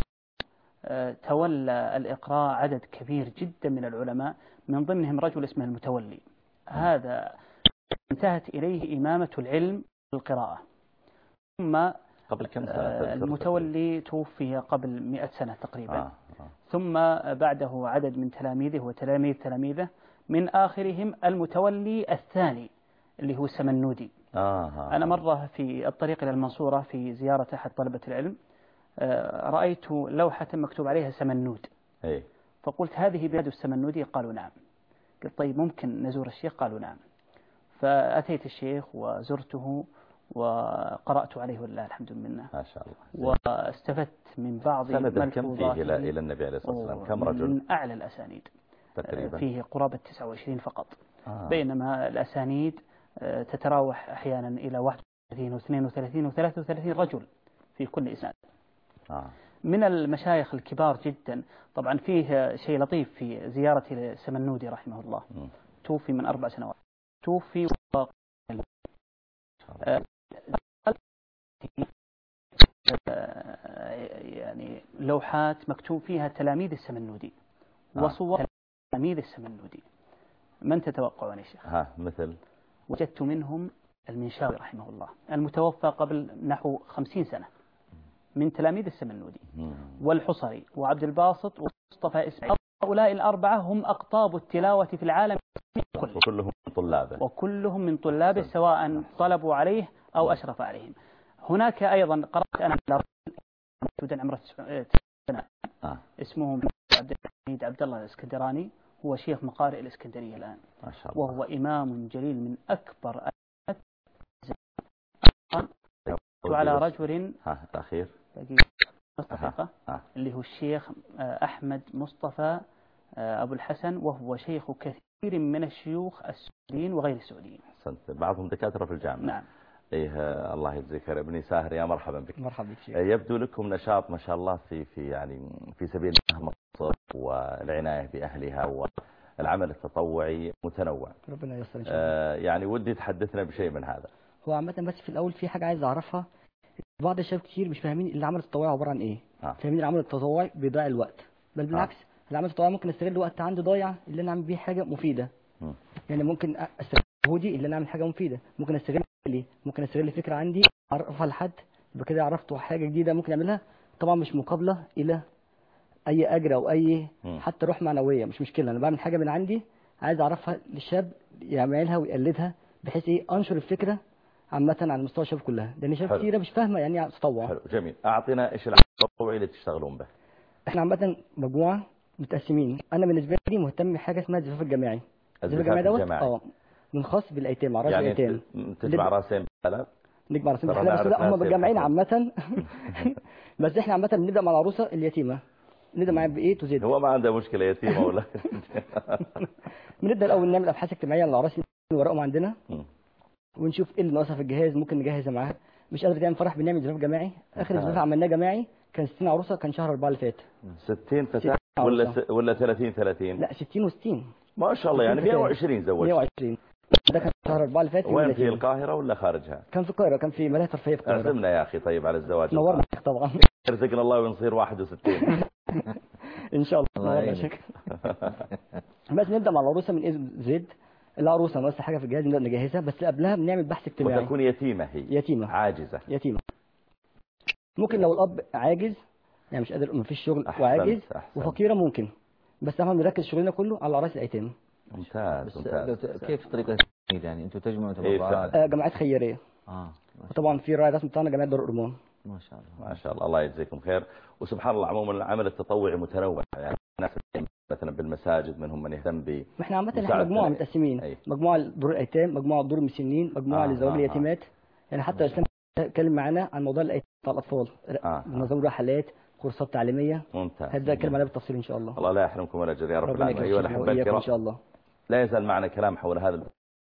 تولى الإقراء عدد كبير جدا من العلماء من ضمنهم رجل اسمه المتولي. هذا انتهت إليه إمامة العلم والقراءة. ثم قبل كم سنة؟ المتولي توفي قبل مئة سنة تقريبا. آه آه. ثم بعده عدد من تلاميذه وتلاميذ تلاميذه من آخرهم المتولي الثاني اللي هو سمنودي. آه آه. أنا مرة في الطريق إلى المنصورة في زيارة أحد طلبة العلم رأيت لوحة مكتوب عليها سمنود. أي. فقلت هذه بلاد السمنودي؟ قالوا نعم. قلت طيب ممكن نزور الشيخ؟ قالوا نعم. فأتيت الشيخ وزرته وقرأت عليه والله الحمد لله ما شاء الله. واستفدت من بعض سند كم فيه إلى إلى النبي عليه الصلاة والسلام؟ كم رجل؟ من أعلى الأسانيد تقريبا فيه قرابة تسعة وعشرين فقط. آه. بينما الأسانيد تتراوح أحيانا إلى واحد وثلاثين واثنين وثلاثين وثلاثة وثلاثين رجل في كل إسناد. آه. من المشايخ الكبار جدا. طبعا فيه شيء لطيف في زيارة سمنودي رحمه الله. م. توفي من أربع سنوات. توفي و... يعني لوحات مكتوب فيها تلاميذ السمنودي آه. وصور تلاميذ السمنودي. من تتوقعون يا شيخ؟ ها مثل وجدت منهم المنشاوي رحمه الله المتوفى قبل نحو خمسين سنة من تلاميذ السمنودي والحصري وعبد الباسط ومصطفى إسماعيل. هؤلاء الأربعة هم أقطاب التلاوة في العالم كله، وكلهم من طلابه وكلهم من طلابه سواء طلبوا عليه أو أشرف عليهم. هناك أيضا قرأت أنا على عمره سنة آه. اسمه عبد الحميد عبد الله الإسكندراني، هو شيخ مقارئ الإسكندرية الآن ما شاء الله. وهو إمام جليل من أكبر على رجل ها الأخير مصطفى اللي هو الشيخ أحمد مصطفى أبو الحسن، وهو شيخ كثير من الشيوخ السعوديين وغير السعوديين. أحسنت، بعضهم دكاترة في الجامعة. نعم. إيه الله يجزيك خير. ابني ساهر يا مرحبا بك. مرحبا بك شيخ. يبدو لكم نشاط ما شاء الله في في يعني في سبيل مصر والعناية بأهلها والعمل التطوعي متنوع. ربنا ييسر إن شاء الله. آه يعني ودي تحدثنا بشيء من هذا. هو عامة بس في الأول في حاجة عايز أعرفها. بعض الشباب كتير مش فاهمين العمل التطوعي عبارة عن إيه. آه. فاهمين العمل التطوعي بيضيع الوقت، بل بالعكس آه. العمل التطوعي ممكن استغل الوقت عندي ضايع اللي أنا أعمل بيه حاجة مفيدة. م. يعني ممكن استغل مجهودي اللي أنا أعمل حاجة مفيدة، ممكن استغل لي ممكن استغل فكرة عندي أعرفها لحد يبقى كده عرفت حاجة جديدة ممكن أعملها، طبعا مش مقابلة إلى أي أجر أو أي م. حتى روح معنوية، مش مشكلة. أنا بعمل حاجة من عندي عايز أعرفها للشاب يعملها ويقلدها بحيث إيه أنشر الفكرة عامة على مستوى الشباب كلها، لأن شباب كثيرة مش فاهمة يعني ايه تطوع. حلو جميل. أعطينا إيش العمل التطوعي اللي تشتغلون به؟ إحنا عامة مجموعة متقسمين. أنا بالنسبة لي مهتم بحاجة اسمها الزفاف الجماعي. الزفاف الجماعي دوت اه من خاص بالأيتام، عراس يعني الأيتام. تجمع راسين بحلب؟ نجمع راسين بحلب بس لا هم متجمعين عامة. بس إحنا عامة بنبدأ مع العروسة اليتيمة، نبدأ معاها بإيه تزيد. هو ما عنده مشكلة يتيمة ولا؟ بنبدأ الأول نعمل أبحاث اجتماعية للعراس ورقهم عندنا ونشوف ايه اللي ناقصها في الجهاز ممكن نجهزها معاها. مش قادر تعمل فرح بنعمل زفاف جماعي. اخر زفاف عملناه جماعي كان ستين عروسه، كان شهر أربعة اللي فات. ستين فتاه ولا س... ولا ثلاثين ثلاثين؟ لا ستين وستين ما شاء الله، يعني مئة وعشرين زوج. مئة وعشرين ده كان شهر أربعة اللي فات. وين في القاهره ولا خارجها؟ كان في القاهره، كان في ملاهي ترفيهيه في القاهره. اعزمنا يا اخي طيب على الزواج. نورنا طبعا. يرزقنا الله ونصير واحد وستين ان شاء الله. نورنا شكرا. بس نبدا مع العروسه من ايه زد. العروسه ناقصها حاجه في الجهاز نبدا نجهزها، بس قبلها بنعمل بحث اجتماعي. وتكون يتيمه هي؟ يتيمه عاجزه. يتيمه. ممكن لو الاب عاجز يعني مش قادر، ما فيش شغل وعاجز وفقيره ممكن، بس احنا بنركز شغلنا كله على عراس الايتام. ممتاز ممتاز. كيف طريقه التسميد يعني انتوا تجمعوا تبرعات؟ آه جمعيات خيريه. اه وطبعا في راعي رسمي بتاعنا جمعيه دار الأرمان. ما شاء الله ما شاء الله. الله يجزيكم خير. وسبحان الله عموما العمل التطوعي متنوع، يعني ناس مثلا بالمساجد منهم من يهتم ب احنا عامه احنا مجموعه متقسمين. أي. مجموعه دور الايتام، مجموعه دور المسنين، مجموعه آه لزواج آه اليتيمات. يعني حتى الاسلام اتكلم معانا عن موضوع الايتام بتاع الاطفال. آه نظام رحلات، كورسات تعليميه. ممتاز. هبدا اتكلم عليها بالتفصيل ان شاء الله. الله لا يحرمكم ولا اجر يا رب العالمين. ايها الاحبه الكرام ان شاء الله لا يزال معنا كلام حول هذا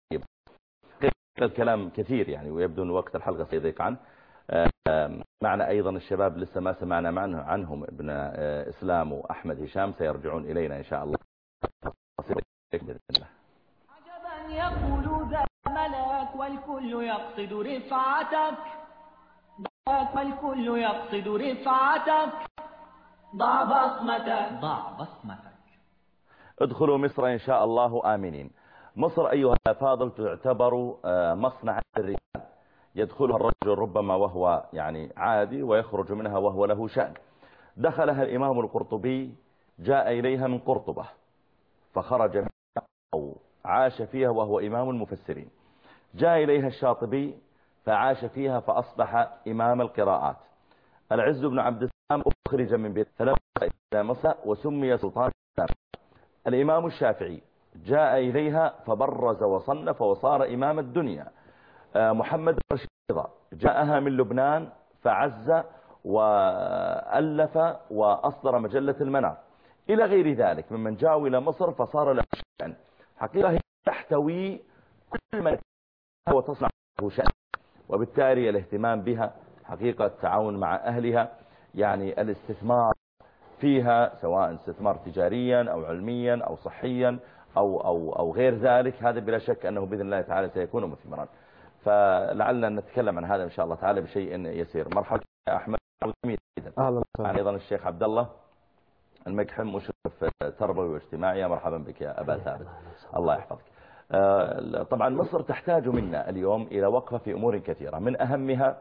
الكلام كثير يعني، ويبدو ان وقت الحلقه سيضيق عنه. معنا أيضا الشباب لسه ما سمعنا عنه عنهم ابن إسلام وأحمد هشام سيرجعون إلينا إن شاء الله بإذن الله. عجبا يقول ذا ملاك والكل يقصد رفعتك، والكل يقصد رفعتك، ضع بصمتك ضع بصمتك. ادخلوا مصر إن شاء الله آمنين. مصر أيها الأفاضل تعتبر مصنع الرجال، يدخلها الرجل ربما وهو يعني عادي ويخرج منها وهو له شأن. دخلها الإمام القرطبي، جاء إليها من قرطبة فخرج منها أو عاش فيها وهو إمام المفسرين. جاء إليها الشاطبي فعاش فيها فأصبح إمام القراءات. العز بن عبد السلام أخرج من بيت فلما إلى مصر وسمي سلطان الإسلام. الإمام الشافعي جاء إليها فبرز وصنف وصار إمام الدنيا. محمد رشيد جاءها من لبنان فعز وألف وأصدر مجلة المنار إلى غير ذلك ممن جاءوا إلى مصر فصار له شأن. حقيقة هي تحتوي كل من وتصنع له شأن، وبالتالي الاهتمام بها حقيقة التعاون مع أهلها، يعني الاستثمار فيها سواء استثمار تجاريا أو علميا أو صحيا أو, أو, أو غير ذلك، هذا بلا شك أنه بإذن الله تعالى سيكون مثمرا. فلعلنا نتكلم عن هذا إن شاء الله تعالى بشيء يسير. مرحبا يا أحمد. أهلا وسهلا. أيضا الشيخ عبد الله المكحم مشرف تربوي واجتماعي. مرحبا بك يا أبا ثابت. الله يحفظك. طبعا مصر تحتاج منا اليوم إلى وقفة في أمور كثيرة، من أهمها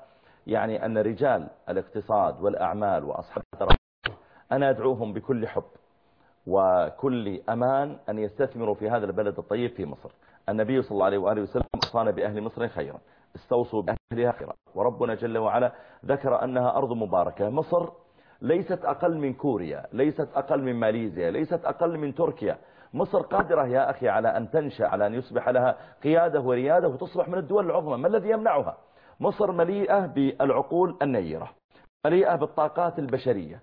يعني أن رجال الاقتصاد والأعمال وأصحاب الثروة أنا أدعوهم بكل حب وكل أمان أن يستثمروا في هذا البلد الطيب في مصر. النبي صلى الله عليه وآله وسلم أوصانا بأهل مصر خيرا، استوصوا بأهلها خيرا، وربنا جل وعلا ذكر أنها أرض مباركة. مصر ليست أقل من كوريا، ليست أقل من ماليزيا، ليست أقل من تركيا. مصر قادرة يا أخي على أن تنشأ، على أن يصبح لها قيادة وريادة وتصبح من الدول العظمى. ما الذي يمنعها؟ مصر مليئة بالعقول النيرة، مليئة بالطاقات البشرية،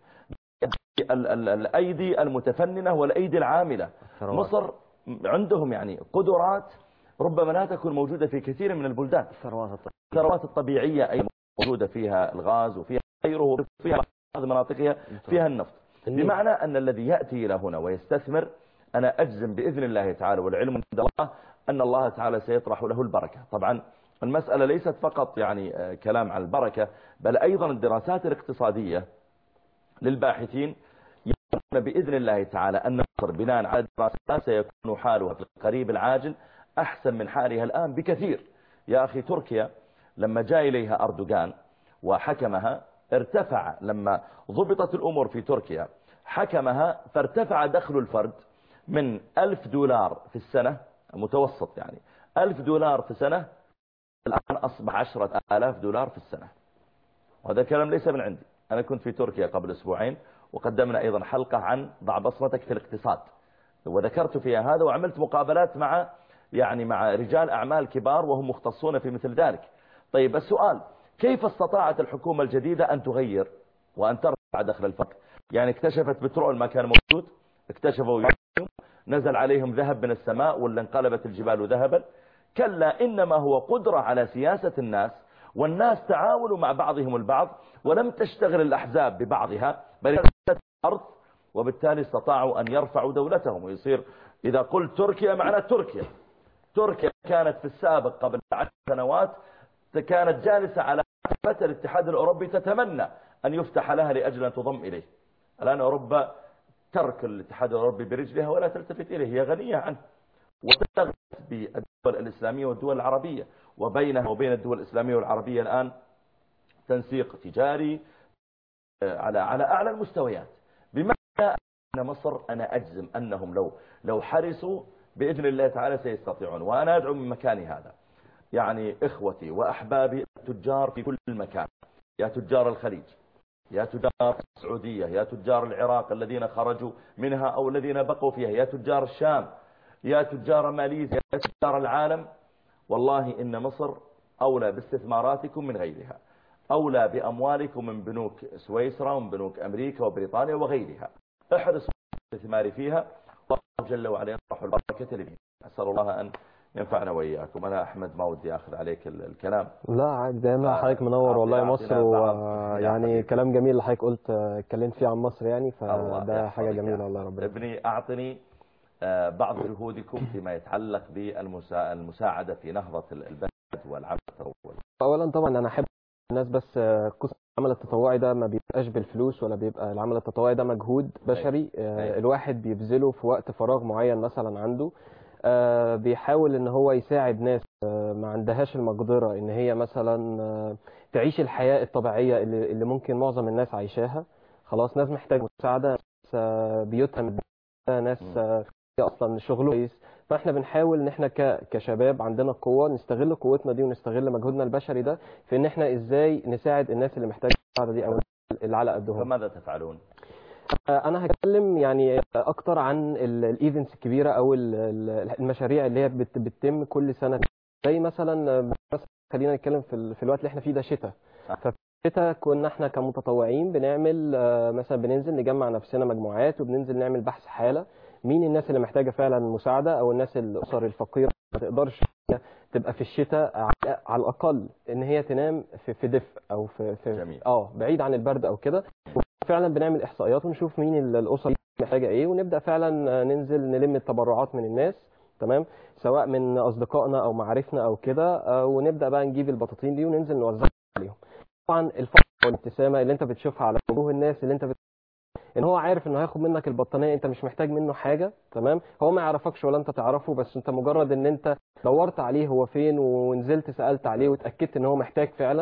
الأيدي المتفننة والأيدي العاملة. مصر عندهم يعني قدرات ربما لا تكون موجودة في كثير من البلدان. الثروات الطبيعية أي موجودة فيها الغاز وفيها غيره وفيها بعض مناطقها فيها النفط. بمعنى أن الذي يأتي إلى هنا ويستثمر أنا أجزم بإذن الله تعالى والعلم عند الله أن الله تعالى سيطرح له البركة. طبعا المسألة ليست فقط يعني كلام عن البركة، بل أيضا الدراسات الاقتصادية للباحثين يقولون بإذن الله تعالى أن مصر بناء على الدراسات سيكون حالها في القريب العاجل أحسن من حالها الآن بكثير. يا أخي تركيا لما جاء إليها أردوغان وحكمها ارتفع، لما ضبطت الأمور في تركيا حكمها فارتفع دخل الفرد من ألف دولار في السنة متوسط، يعني ألف دولار في السنة الآن أصبح عشرة آلاف دولار في السنة. وهذا الكلام ليس من عندي، أنا كنت في تركيا قبل أسبوعين وقدمنا أيضا حلقة عن ضع بصمتك في الاقتصاد وذكرت فيها هذا، وعملت مقابلات مع يعني مع رجال أعمال كبار وهم مختصون في مثل ذلك. طيب السؤال، كيف استطاعت الحكومة الجديدة أن تغير وأن ترفع دخل الفقر؟ يعني اكتشفت بترول ما كان موجود، اكتشفوا يوم نزل عليهم ذهب من السماء ولا انقلبت الجبال ذهبا؟ كلا، إنما هو قدرة على سياسة الناس، والناس تعاونوا مع بعضهم البعض ولم تشتغل الأحزاب ببعضها بل الأرض، وبالتالي استطاعوا أن يرفعوا دولتهم ويصير. إذا قلت تركيا معنى تركيا تركيا كانت في السابق قبل عشر سنوات كانت جالسة على عتبة الاتحاد الأوروبي تتمنى أن يفتح لها لأجل أن تضم إليه. الآن أوروبا ترك الاتحاد الأوروبي برجلها ولا تلتفت إليه، هي غنية عنه وتغلت بالدول الإسلامية والدول العربية، وبينها وبين الدول الإسلامية والعربية الآن تنسيق تجاري على على أعلى المستويات. بمعنى أن مصر أنا أجزم أنهم لو لو حرصوا بإذن الله تعالى سيستطيعون. وأنا أدعو من مكاني هذا يعني إخوتي وأحبابي التجار في كل مكان، يا تجار الخليج، يا تجار السعودية، يا تجار العراق الذين خرجوا منها أو الذين بقوا فيها، يا تجار الشام، يا تجار ماليزيا، يا تجار العالم، والله إن مصر أولى باستثماراتكم من غيرها، أولى بأموالكم من بنوك سويسرا ومن بنوك أمريكا وبريطانيا وغيرها. احرصوا بالاستثمار فيها، والله جل وعلا يطرح البركة لبينا. أسأل الله أن ينفعنا وإياكم. أنا أحمد ما ودي أخذ عليك الكلام. لا عادي، دايما حضرتك منور والله مصر، ويعني كلام جميل اللي حضرتك قلت اتكلمت فيه عن مصر يعني، فده حاجة جميلة والله ربنا. ابني أعطني بعض جهودكم فيما يتعلق بالمساعدة في نهضة البلد والعمل التطوعي. أولا طبعا أنا أحب الناس، بس قصة العمل التطوعي ده ما بيبقاش بالفلوس، ولا بيبقى العمل التطوعي ده مجهود بشري أي. الواحد بيبذله في وقت فراغ معين مثلا عنده، بيحاول ان هو يساعد ناس ما عندهاش المقدرة ان هي مثلا تعيش الحياة الطبيعية اللي, اللي ممكن معظم الناس عايشاها. خلاص ناس محتاجة مساعدة، ناس بيوتها، ناس اصلا شغله كويس. فاحنا بنحاول ان احنا كشباب عندنا قوة نستغل قوتنا دي ونستغل مجهودنا البشري ده في ان احنا ازاي نساعد الناس اللي محتاجة المساعدة دي او اللي على قدهم. فماذا تفعلون؟ انا هتكلم يعني اكتر عن الايفنتس الكبيره او المشاريع اللي هي بتتم كل سنه، زي مثلا خلينا نتكلم في في الوقت اللي احنا فيه ده شتاء. ففي الشتاء كنا احنا كمتطوعين بنعمل مثلا بننزل نجمع نفسنا مجموعات وبننزل نعمل بحث حاله مين الناس اللي محتاجه فعلا مساعده، او الناس الاسر الفقيره ما تقدرش تبقى في الشتاء على الاقل ان هي تنام في في دفء او في, في اه بعيد عن البرد او كده. فعلا بنعمل احصائيات ونشوف مين الاسر دي محتاجه ايه، ونبدا فعلا ننزل نلم التبرعات من الناس، تمام، سواء من اصدقائنا او معارفنا او كده، ونبدا بقى نجيب البطاطين دي وننزل نوزعها عليهم. طبعا الفرحه والابتسامه اللي انت بتشوفها على وجوه الناس اللي انت بت... ان هو عارف انه هياخد منك البطانيه، انت مش محتاج منه حاجه، تمام، هو ما يعرفكش ولا انت تعرفه، بس انت مجرد ان انت دورت عليه هو فين ونزلت سالت عليه واتاكدت ان هو محتاج فعلا،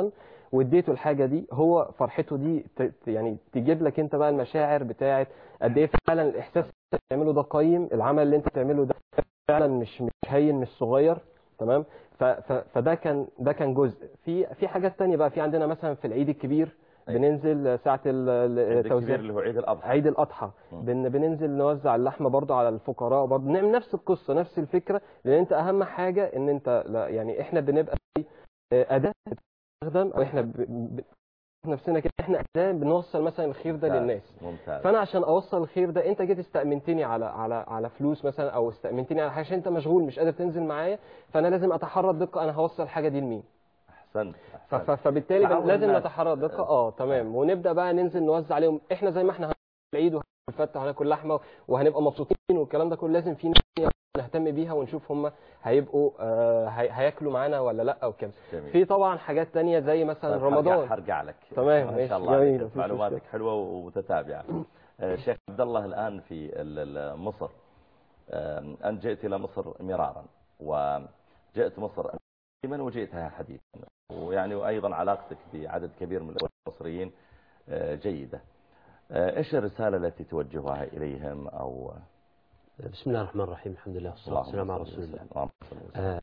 واديته الحاجه دي، هو فرحته دي يعني تجيب لك انت بقى المشاعر بتاعه قد ايه فعلا الاحساس اللي انت بتعمله ده قيم، العمل اللي انت بتعمله ده فعلا مش مش هين مش صغير. تمام. فده كان ده كان جزء. في في حاجات تانية بقى. في عندنا مثلا في العيد الكبير بننزل ساعة التوزيع، اللي هو عيد الأضحى عيد الأضحى بن بننزل نوزع اللحمة برضه على الفقراء، برضه نعمل نفس القصة نفس الفكرة، لأن أنت أهم حاجة إن أنت لا يعني إحنا بنبقى أداة بتستخدم، أو إحنا ب... ب... نفسنا كده إحنا أداة بنوصل مثلا الخير ده ممتاز. للناس. ممتاز. فأنا عشان أوصل الخير ده، أنت جيت استأمنتني على على على فلوس مثلا، أو استأمنتني على حاجة عشان أنت مشغول مش قادر تنزل معايا، فأنا لازم أتحرى الدقة أنا هوصل الحاجة دي لمين. أحسن. أحسن. فبالتالي لازم نتحرى الدقة. اه تمام. ونبدا بقى ننزل نوزع عليهم، احنا زي ما احنا العيد وهنفتح وهناكل لحمه وهنبقى مبسوطين والكلام ده كله، لازم في ناس نهتم بيها ونشوف هم هيبقوا آه هياكلوا معانا ولا لا او كده. في طبعا حاجات تانية زي مثلا طيب رمضان. هرجع لك. تمام. ما شاء الله عليك، معلوماتك حلوه ومتتابعه. شيخ عبد الله، الان في مصر، انت جئت الى مصر مرارا، وجئت مصر قديما وجئتها حديثا، ويعني وايضا علاقتك بعدد كبير من المصريين جيده. ايش الرساله التي توجهها اليهم؟ او بسم الله الرحمن الرحيم، الحمد لله والصلاه والسلام على رسول الله. آه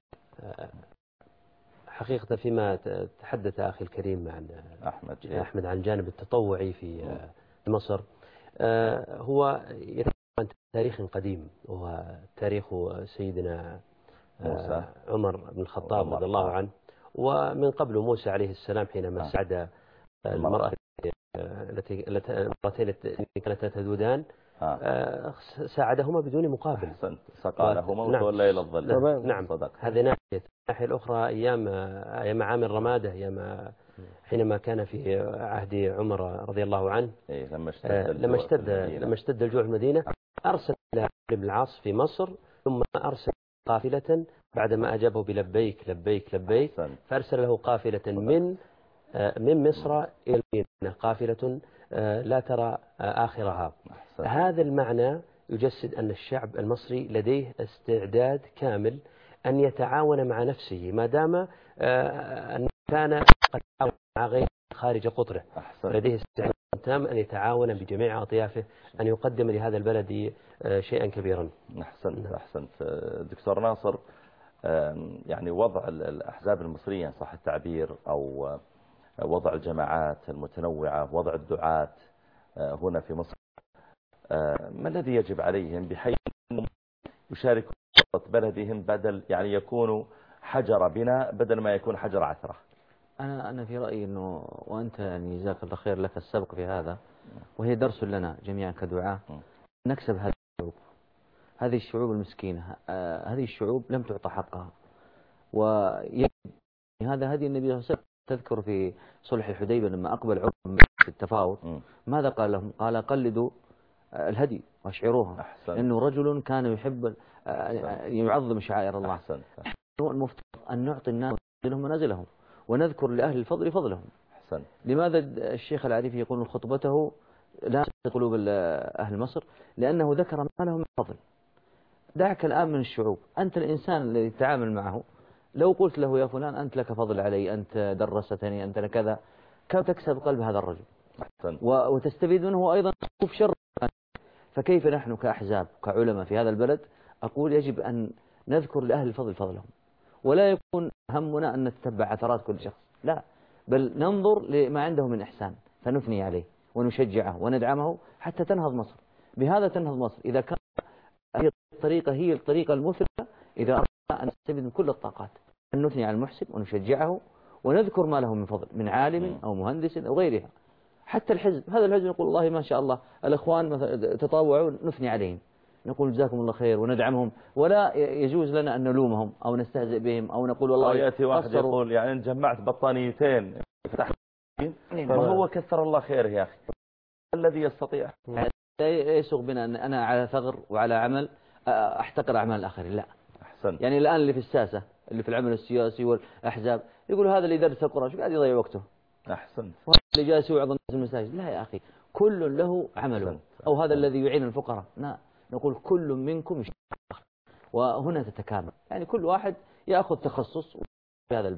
حقيقه فيما تحدث اخي الكريم عن احمد احمد عن الجانب التطوعي في مصر، آه هو يتكلم عن تاريخ قديم، وهو تاريخ سيدنا آه عمر بن الخطاب رضي الله عنه، ومن قبل موسى عليه السلام حينما آه. ساعد المرأة التي المرأتين التي كانتا تذودان، آه. ساعدهما بدون مقابل. أحسنت. سقى لهما وتولى إلى الظل. نعم. صدق. هذه ناحية. الناحية الأخرى أيام أيام عامر رمادة، أيام حينما كان في عهد عمر رضي الله عنه، إيه لما اشتد آه لما اشتد لما اشتد الجوع في المدينة، أرسل إلى عمرو بن العاص في مصر، ثم أرسل قافلة بعدما أجابه بلبيك لبيك لبيك، فأرسل له قافلة من من مصر إلى المدينة، قافلة لا ترى آخرها. هذا المعنى يجسد أن الشعب المصري لديه استعداد كامل أن يتعاون مع نفسه، ما دام أن كان قد تعاون مع غيره خارج قطره، لديه استعداد تام أن يتعاون بجميع أطيافه أن يقدم لهذا البلد شيئا كبيرا. أحسنت. أحسنت دكتور ناصر، يعني وضع الأحزاب المصرية صح التعبير، أو وضع الجماعات المتنوعة، وضع الدعاة هنا في مصر، ما الذي يجب عليهم بحيث يشاركوا في بلدهم، بدل يعني يكونوا حجر بناء بدل ما يكون حجر عثرة؟ أنا أنا في رأيي أنه، وأنت يعني جزاك الله خير لك السبق في هذا، وهي درس لنا جميعا كدعاة، نكسب هذه الشعوب، هذه الشعوب المسكينة، هذه الشعوب لم تعطى حقها، ويجب هذا هدي النبي صلى الله عليه وسلم. تذكر في صلح الحديبية لما أقبل عمر في التفاوض، ماذا قال لهم؟ قال قلدوا الهدي واشعروها، إنه رجل كان يحب يعظم شعائر الله. أحسن. المفترض أن نعطي الناس لهم منازلهم، ونذكر لأهل الفضل فضلهم. أحسن. لماذا الشيخ العريفي يقول خطبته لا قلوب أهل مصر؟ لأنه ذكر ما لهم من فضل. دعك الآن من الشعوب، أنت الإنسان الذي تتعامل معه، لو قلت له يا فلان أنت لك فضل علي، أنت درستني، أنت لكذا، كم تكسب قلب هذا الرجل وتستفيد منه أيضا تشوف شر. فكيف نحن كأحزاب كعلماء في هذا البلد، أقول يجب أن نذكر لأهل الفضل فضلهم، ولا يكون همنا أن نتبع عثرات كل شخص، لا، بل ننظر لما عنده من إحسان فنثني عليه ونشجعه وندعمه حتى تنهض مصر. بهذا تنهض مصر، إذا كان هي الطريقة هي الطريقة المثلى، إذا أردنا أن نستفيد من كل الطاقات، أن نثني على المحسن ونشجعه ونذكر ما له من فضل من عالم أو مهندس أو غيرها. حتى الحزب، هذا الحزب نقول والله ما شاء الله الأخوان مثلا تطوعوا، نثني عليهم، نقول جزاكم الله خير وندعمهم، ولا يجوز لنا أن نلومهم أو نستهزئ بهم أو نقول والله. يأتي واحد يقول يعني جمعت بطانيتين فتح، ما هو كثر الله خيره يا أخي، الذي يستطيع. يسوغ بنا أن أنا على ثغر وعلى عمل أحتقر أعمال الآخرين، لا. أحسن. يعني الآن اللي في الساسة، اللي في العمل السياسي والأحزاب، يقول هذا اللي يدرس القرآن شو قاعد يضيع وقته. أحسن. وهذا اللي جالس يوعظ الناس المساجد، لا يا أخي، كل له عمله. أو هذا الذي يعين الفقراء، لا، نقول كل منكم يشتغل، وهنا تتكامل، يعني كل واحد يأخذ تخصص في هذا البلد.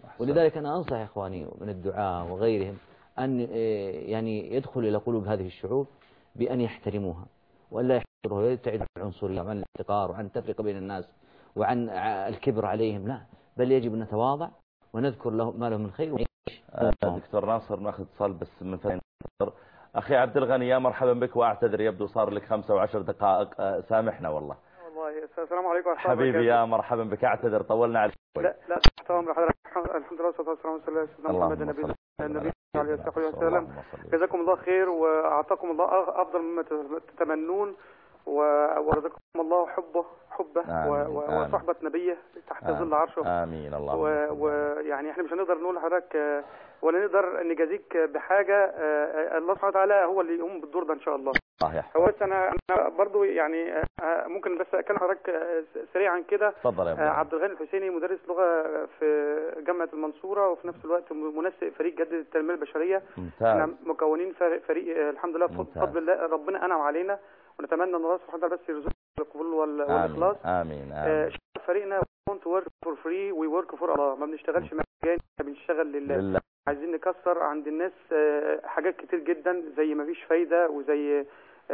ولذلك أنا أنصح إخواني من الدعاء وغيرهم أن يعني يدخل إلى قلوب هذه الشعوب بأن يحترموها وأن لا يحترموها ويبتعد عن العنصرية وعن الاحتقار وعن التفرقة بين الناس وعن الكبر عليهم، لا، بل يجب أن نتواضع ونذكر له ما له من خير ونعيش. دكتور ناصر ناخذ اتصال بس من فترة. أخي عبد الغني يا مرحبا بك، وأعتذر يبدو صار لك خمسة وعشر دقائق، سامحنا والله. والله السلام عليكم ورحمة الله حبيبي يا مرحبا بك، أعتذر طولنا عليك. لا لا تمام حضرتك، الحمد لله والصلاة والسلام على سيدنا محمد النبي النبي عليه الصلاة والسلام. جزاكم الله خير وأعطاكم الله أفضل مما تتمنون ورزقكم الله حبه حبه وصحبة نبيه تحت ظل عرشه. آمين. الله ويعني احنا مش هنقدر نقول لحضرتك ولا نقدر نجازيك بحاجة، الله سبحانه وتعالى هو اللي يقوم بالدور ده إن شاء الله. صحيح. هو بس أنا أنا برضو يعني ممكن بس أكلم حضرتك سريعا كده. اتفضل يا عبد الغني الحسيني مدرس لغة في جامعة المنصورة وفي نفس الوقت منسق فريق جدد التنمية البشرية. ممتاز. احنا مكونين فريق الحمد لله بفضل الله، ربنا أنعم علينا ونتمنى ان الله سبحانه وتعالى بس يرزقنا القبول والاخلاص. امين امين. فريقنا want to work for free we work for Allah، ما بنشتغلش مجاني، بنشتغل لله. لله. عايزين نكسر عند الناس حاجات كتير جدا زي ما فيش فايده وزي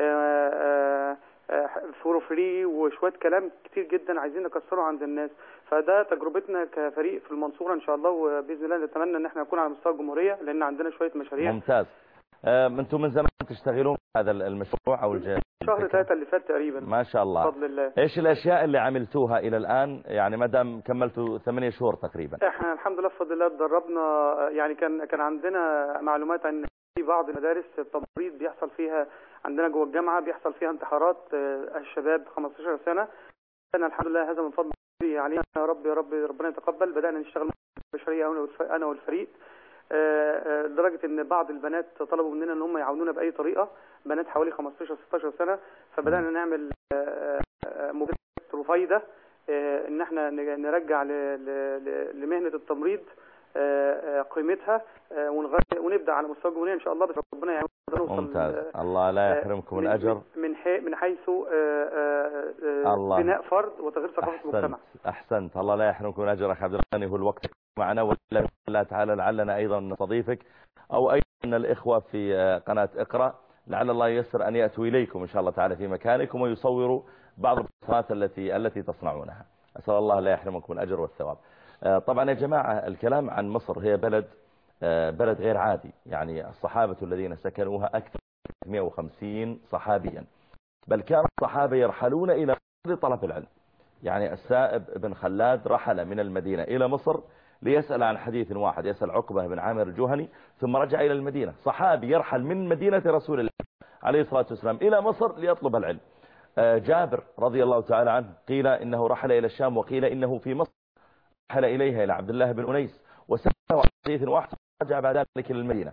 فور فري وشويه كلام كتير جدا عايزين نكسره عند الناس. فده تجربتنا كفريق في المنصوره ان شاء الله، وباذن الله نتمنى ان احنا نكون على مستوى الجمهوريه لان عندنا شويه مشاريع. ممتاز. انتم من زمان تشتغلون هذا المشروع او الجهاز؟ شهر ثلاثة اللي فات تقريبا. ما شاء الله. بفضل الله. ايش الاشياء اللي عملتوها الى الان، يعني ما دام كملتوا ثمانية شهور تقريبا؟ احنا الحمد لله بفضل الله اتدربنا، يعني كان كان عندنا معلومات عن في بعض المدارس التمريض بيحصل فيها عندنا جوه الجامعه بيحصل فيها انتحارات الشباب خمستاشر سنة. انا الحمد لله هذا من فضل علينا يا رب يا رب ربنا يتقبل. بدانا نشتغل بشريه انا والفريق لدرجه ان بعض البنات طلبوا مننا ان هم يعاونونا باي طريقه، بنات حوالي خمستاشر ستاشر سنة. فبدانا نعمل مبادره رفيده ان احنا نرجع لمهنه التمريض قيمتها ونبدا على مستوى الجمهوريه ان شاء الله، بس ربنا يعيننا نوصل. ممتاز. الله لا يحرمكم الاجر من من حيث بناء فرد وتغيير ثقافه المجتمع. احسنت. الله لا يحرمكم الاجر اخي عبد الغني، هو الوقت معنا ولا الله تعالى لعلنا ايضا نستضيفك او ايضا الاخوه في قناه اقرا، لعل الله ييسر ان ياتوا اليكم ان شاء الله تعالى في مكانكم ويصوروا بعض البصمات التي التي تصنعونها. اسال الله لا يحرمكم الاجر والثواب. طبعا يا جماعه الكلام عن مصر، هي بلد بلد غير عادي، يعني الصحابه الذين سكنوها اكثر من مئة وخمسين صحابيا، بل كان الصحابه يرحلون الى طلب العلم. يعني السائب بن خلاد رحل من المدينه الى مصر ليسأل عن حديث واحد، يسأل عقبة بن عامر الجهني، ثم رجع إلى المدينة. صحابي يرحل من مدينة رسول الله عليه الصلاة والسلام إلى مصر ليطلب العلم. جابر رضي الله تعالى عنه قيل إنه رحل إلى الشام وقيل إنه في مصر، رحل إليها إلى عبد الله بن أنيس وسأله عن حديث واحد ورجع بعد ذلك إلى المدينة.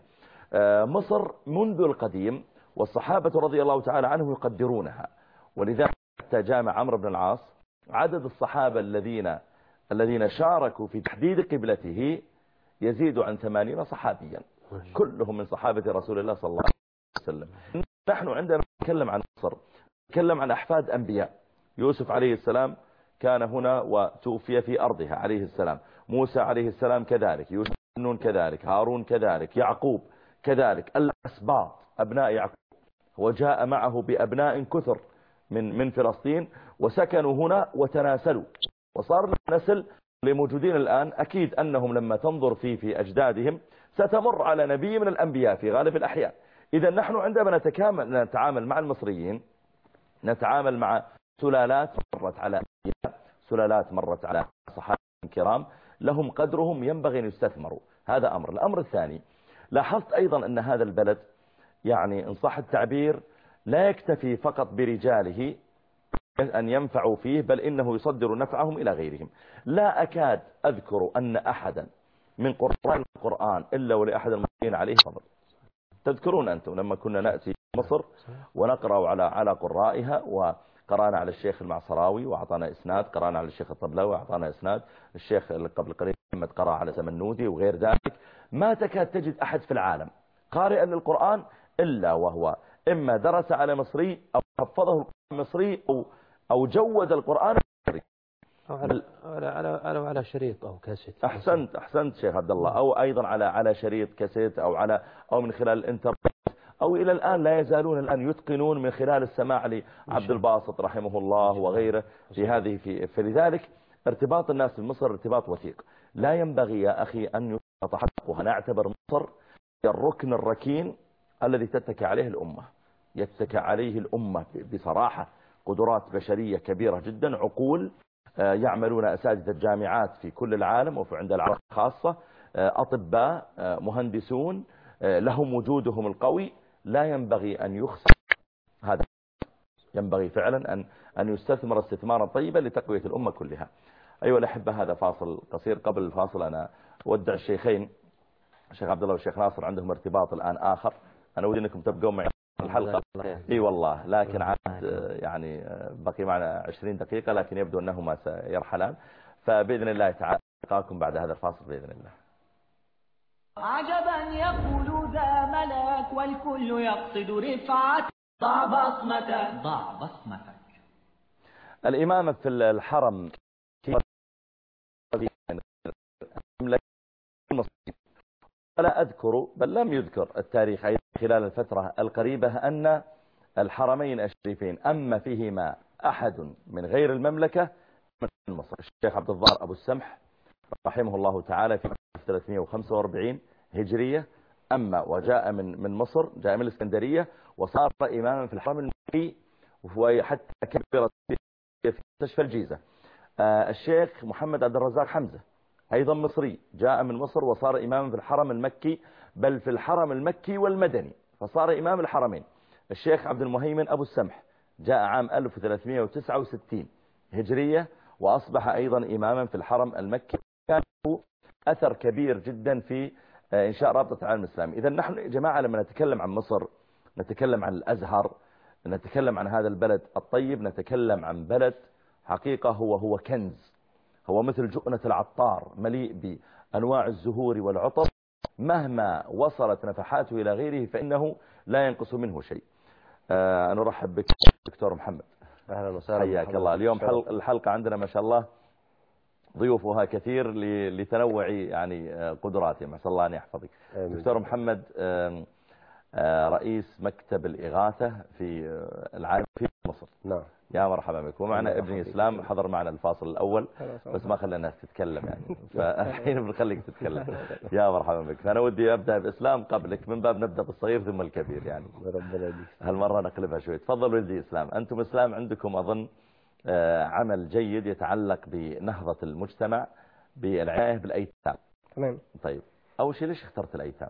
مصر منذ القديم والصحابة رضي الله تعالى عنهم يقدرونها، ولذلك حتى جامع عمرو بن العاص عدد الصحابة الذين الذين شاركوا في تحديد قبلته يزيد عن ثمانين صحابيا، كلهم من صحابة رسول الله صلى الله عليه وسلم. نحن عندما نتكلم عن مصر نتكلم عن أحفاد أنبياء. يوسف عليه السلام كان هنا وتوفي في أرضها عليه السلام، موسى عليه السلام كذلك، يوسف نون كذلك، هارون كذلك، يعقوب كذلك، الأسباط أبناء يعقوب، وجاء معه بأبناء كثر من من فلسطين وسكنوا هنا وتناسلوا وصار نسل لموجودين الآن. أكيد أنهم لما تنظر في في أجدادهم ستمر على نبي من الأنبياء في غالب الأحيان. إذا نحن عندما نتكامل نتعامل مع المصريين نتعامل مع سلالات مرت على أنبياء، سلالات مرت على صحابة كرام لهم قدرهم ينبغي أن يستثمروا. هذا أمر. الأمر الثاني، لاحظت أيضا أن هذا البلد يعني إن صح التعبير لا يكتفي فقط برجاله أن ينفعوا فيه، بل إنه يصدر نفعهم إلى غيرهم. لا أكاد أذكر أن أحدا من قراء القرآن إلا ولأحد المسلمين عليه فضل. تذكرون أنتم لما كنا نأتي مصر ونقرأ على على قرائها، وقرأنا على الشيخ المعصراوي وأعطانا إسناد، قرأنا على الشيخ الطبلاوي وأعطانا إسناد، الشيخ قبل قليل محمد قرأ على سمنودي وغير ذلك. ما تكاد تجد أحد في العالم قارئا للقرآن إلا وهو إما درس على مصري أو حفظه القرآن المصري أو أو جود القرآن المصري. أو على على على, على شريط أو كاسيت. أحسنت أحسنت شيخ عبد الله، أو أيضا على على شريط كاسيت، أو على أو من خلال الإنترنت، أو إلى الآن لا يزالون الآن يتقنون من خلال السماع لعبد الباسط رحمه الله وغيره في هذه في فلذلك ارتباط الناس بمصر ارتباط وثيق. لا ينبغي يا أخي أن يتحقق. نعتبر مصر هي الركن الركين الذي تتكى عليه الأمة، يتكى عليه الأمة بصراحة. قدرات بشرية كبيرة جدا، عقول يعملون أساتذة الجامعات في كل العالم وفي عند العالم خاصة، أطباء، مهندسون، لهم وجودهم القوي. لا ينبغي أن يخسر هذا، ينبغي فعلا أن أن يستثمر استثمارا طيبا لتقوية الأمة كلها. أيها الأحبة، هذا فاصل قصير. قبل الفاصل أنا أودع الشيخين، الشيخ عبد الله والشيخ ناصر عندهم ارتباط الآن آخر. أنا أود أنكم تبقوا معي الحلقة. اي والله، لكن عاد يعني بقي معنا عشرين دقيقة، لكن يبدو أنهما سيرحلان. فبإذن الله تعالى نلقاكم بعد هذا الفاصل بإذن الله. عجبا يقول ذا ملاك والكل يقصد رفعة. ضع بصمتك ضع بصمتك. الإمامة في الحرم ولا أذكر بل لم يذكر التاريخ أيضا خلال الفترة القريبة أن الحرمين الشريفين أما فيهما أحد من غير المملكة من مصر. الشيخ عبد الظاهر أبو السمح رحمه الله تعالى في ثلاثمائة وخمسة وأربعين هجرية أما وجاء من من مصر، جاء من الإسكندرية وصار إماما في الحرم المكي وحتى كبر في مستشفى الجيزة. آه الشيخ محمد عبد الرزاق حمزة أيضا مصري، جاء من مصر وصار إماما في الحرم المكي، بل في الحرم المكي والمدني، فصار إمام الحرمين. الشيخ عبد المهيمن أبو السمح جاء عام ألف وثلاثمائة وتسعة وستين هجرية وأصبح أيضا إماما في الحرم المكي. كان له أثر كبير جدا في إنشاء رابطة العالم الإسلامي. إذا نحن يا جماعة لما نتكلم عن مصر نتكلم عن الأزهر، نتكلم عن هذا البلد الطيب، نتكلم عن بلد حقيقة هو هو كنز، هو مثل جؤنة العطار مليء بأنواع الزهور والعطر، مهما وصلت نفحاته إلى غيره فإنه لا ينقص منه شيء. آه أنا أرحب بك دكتور محمد. أهلا وسهلا. حياك الله. اليوم الحلقة عندنا ما شاء الله ضيوفها كثير لتنوع يعني قدراتهم، أسأل الله أن يحفظك. دكتور محمد رئيس مكتب الإغاثة في العالم في مصر. نعم. يا مرحبا بك. ومعنا ابن إسلام حضر معنا الفاصل الأول بس ما خلى الناس تتكلم يعني، فالحين بنخليك تتكلم. يا مرحبا بك. فأنا ودي أبدأ بإسلام قبلك من باب نبدأ بالصغير ثم الكبير يعني. ربنا يديك. هالمرة نقلبها شوي. تفضل ولدي إسلام. أنتم إسلام عندكم أظن عمل جيد يتعلق بنهضة المجتمع بالعناية بالأيتام. تمام. طيب أول شيء ليش اخترت الأيتام؟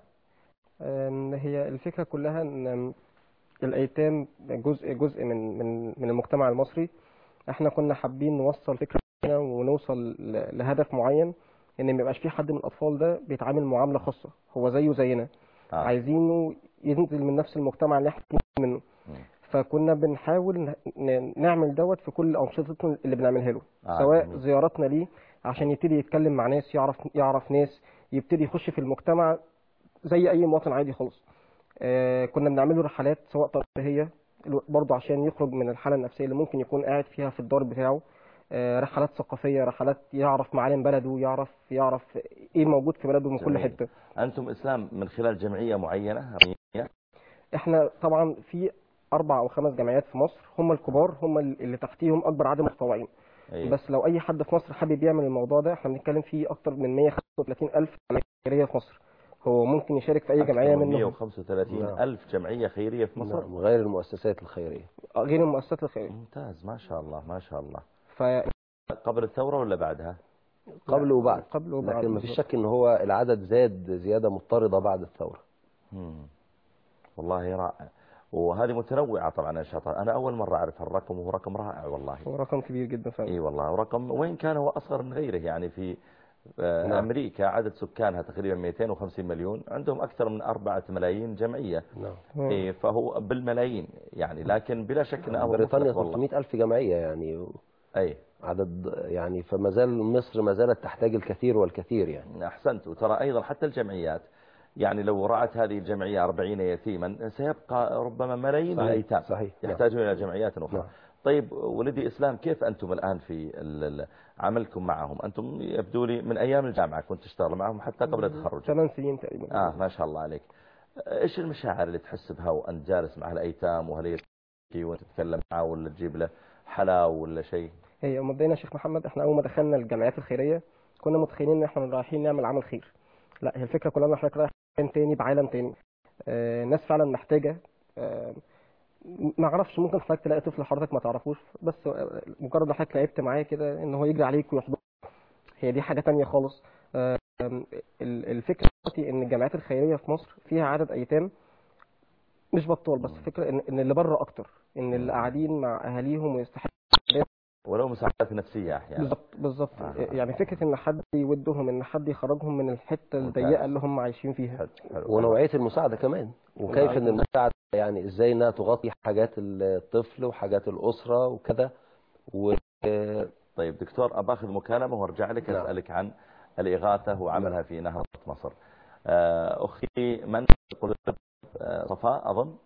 هي الفكرة كلها أن الأيتام جزء جزء من من من المجتمع المصري. احنا كنا حابين نوصل فكرة ونوصل لهدف معين، ان ما يبقاش في حد من الأطفال ده بيتعامل معاملة خاصة، هو زيه زينا. آه. عايزينه ينزل من نفس المجتمع اللي احنا منه. م. فكنا بنحاول نعمل دوت في كل أنشطتنا اللي بنعملها له. آه. سواء جميل. زياراتنا ليه عشان يبتدي يتكلم مع ناس، يعرف يعرف ناس، يبتدي يخش في المجتمع زي أي مواطن عادي خالص. آه كنا بنعمله رحلات سواء ترفيهية برضه عشان يخرج من الحالة النفسية اللي ممكن يكون قاعد فيها في الدار بتاعه. آه رحلات ثقافية، رحلات يعرف معالم بلده، يعرف يعرف ايه موجود في بلده من جميل. كل حتة. أنتم إسلام من خلال جمعية معينة؟ احنا طبعا في أربع أو خمس جمعيات في مصر، هم الكبار هم اللي تحتيهم أكبر عدد متطوعين. أيه. بس لو أي حد في مصر حابب يعمل الموضوع ده، احنا بنتكلم فيه أكتر من مئة وخمسة وثلاثين ألف جمعية خيرية في مصر. هو ممكن يشارك في أي جمعية منهم. مئة وخمسة وثلاثين ألف جمعية خيرية في مصر. نعم. غير المؤسسات الخيرية. غير المؤسسات الخيرية. ممتاز ما شاء الله ما شاء الله. ف... قبل الثورة ولا بعدها؟ قبل وبعد. قبل وبعد. لكن ما فيش شك إن هو العدد زاد زيادة مضطردة بعد الثورة. مم. والله رائع. وهذه متنوعة طبعا نشاطها. أنا أول مرة أعرف الرقم وهو رقم رائع والله. هو رقم كبير جدا فعلا. إي والله ورقم، وين كان هو أصغر من غيره يعني. في نعم. أمريكا عدد سكانها تقريبا مئتين وخمسين مليون، عندهم أكثر من أربعة ملايين جمعية. نعم. إيه فهو بالملايين يعني، لكن بلا شك أن بريطانيا ثلاثمئة ألف جمعية يعني. أي عدد يعني، فما زال مصر ما زالت تحتاج الكثير والكثير يعني. أحسنت. وترى أيضا حتى الجمعيات يعني لو رعت هذه الجمعية أربعين يتيما سيبقى ربما ملايين من الأيتام صحيح. يحتاجون نعم. إلى جمعيات أخرى. نعم. طيب ولدي إسلام، كيف أنتم الآن في عملكم معهم؟ أنتم يبدو لي من أيام الجامعة كنت تشتغل معهم حتى قبل التخرج. ثمان سنين تقريبا. آه ما شاء الله عليك. إيش المشاعر اللي تحس بها وأنت جالس مع الأيتام وهل وأنت تتكلم معه ولا تجيب له حلاوة ولا شيء؟ هي مبدئيا يا شيخ محمد، احنا أول ما دخلنا الجمعيات الخيرية كنا متخيلين إن احنا رايحين نعمل عمل خير. لا، هي الفكرة كلها إن احنا رايحين مكان تاني بعالم تاني. آه ناس فعلا محتاجة. آه ما اعرفش، ممكن حضرتك تلاقي طفل حضرتك ما تعرفوش، بس مجرد ما حضرتك لعبت معاه كده ان هو يجري عليك ويحضنك، هي دي حاجه تانية خالص. الفكره ان الجمعيات الخيريه في مصر فيها عدد ايتام مش بطال، بس الفكره ان ان اللي بره اكتر، ان اللي قاعدين مع اهاليهم ويستحقوا ولو مساعدات نفسيه احيانا. بالظبط بالظبط. آه. يعني فكره ان حد يودهم، ان حد يخرجهم من الحته الضيقه اللي هم عايشين فيها. حلو. حلو. ونوعيه المساعده كمان، وكيف ان المساعده يعني ازاي انها تغطي حاجات الطفل وحاجات الاسره وكذا. و... طيب دكتور، اباخذ مكالمه وارجع لك. نعم. اسالك عن الاغاثه وعملها نعم. في نهضه مصر. اختي من صفاء اظن،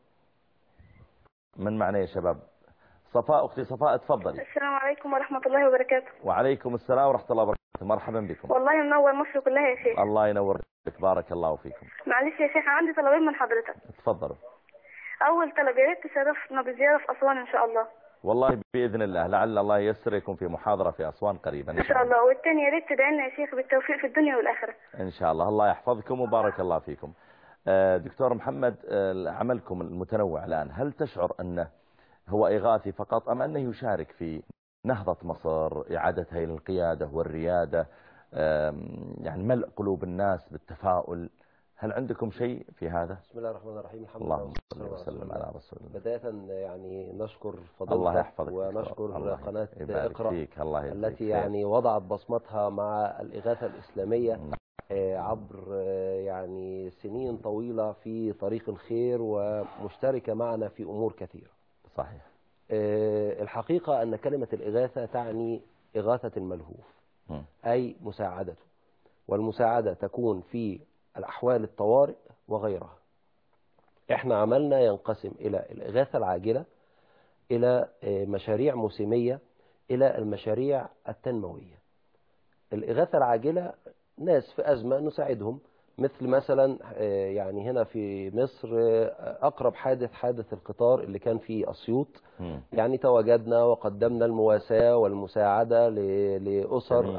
من معنا يا شباب؟ صفاء، اختي صفاء اتفضلي. السلام عليكم ورحمه الله وبركاته. وعليكم السلام ورحمه الله وبركاته، مرحبا بكم. والله منور مصر كلها يا شيخ. الله ينور بك، بارك الله فيكم. معلش يا شيخ، عندي طلبين من حضرتك. اتفضلوا. اول طلب، يا ريت تشرفنا بزياره في اسوان ان شاء الله. والله باذن الله، لعل الله ييسر يكون في محاضره في اسوان قريبا ان شاء الله. والثاني، يا ريت تدعي لنا يا شيخ بالتوفيق في الدنيا والاخره. ان شاء الله، الله يحفظكم وبارك الله فيكم. دكتور محمد، عملكم المتنوع الان، هل تشعر انه هو إغاثي فقط أم أنه يشارك في نهضة مصر، إعادتها إلى القيادة والريادة، يعني ملء قلوب الناس بالتفاؤل؟ هل عندكم شيء في هذا؟ بسم الله الرحمن الرحيم. الحمد لله اللهم صل وسلم على رسول الله. بداية يعني نشكر فضيلتك الله يحفظك ونشكر الله قناة اقرأ الله التي يعني وضعت بصمتها مع الإغاثة الإسلامية عبر يعني سنين طويلة في طريق الخير، ومشتركة معنا في أمور كثيرة. صحيح. الحقيقة أن كلمة الإغاثة تعني إغاثة الملهوف، م. أي مساعدته، والمساعدة تكون في الأحوال الطوارئ وغيرها. إحنا عملنا ينقسم إلى الإغاثة العاجلة، إلى مشاريع موسمية، إلى المشاريع التنموية. الإغاثة العاجلة ناس في أزمة نساعدهم، مثل مثلا يعني هنا في مصر أقرب حادث حادث القطار اللي كان في أسيوط، يعني تواجدنا وقدمنا المواساة والمساعدة لأسر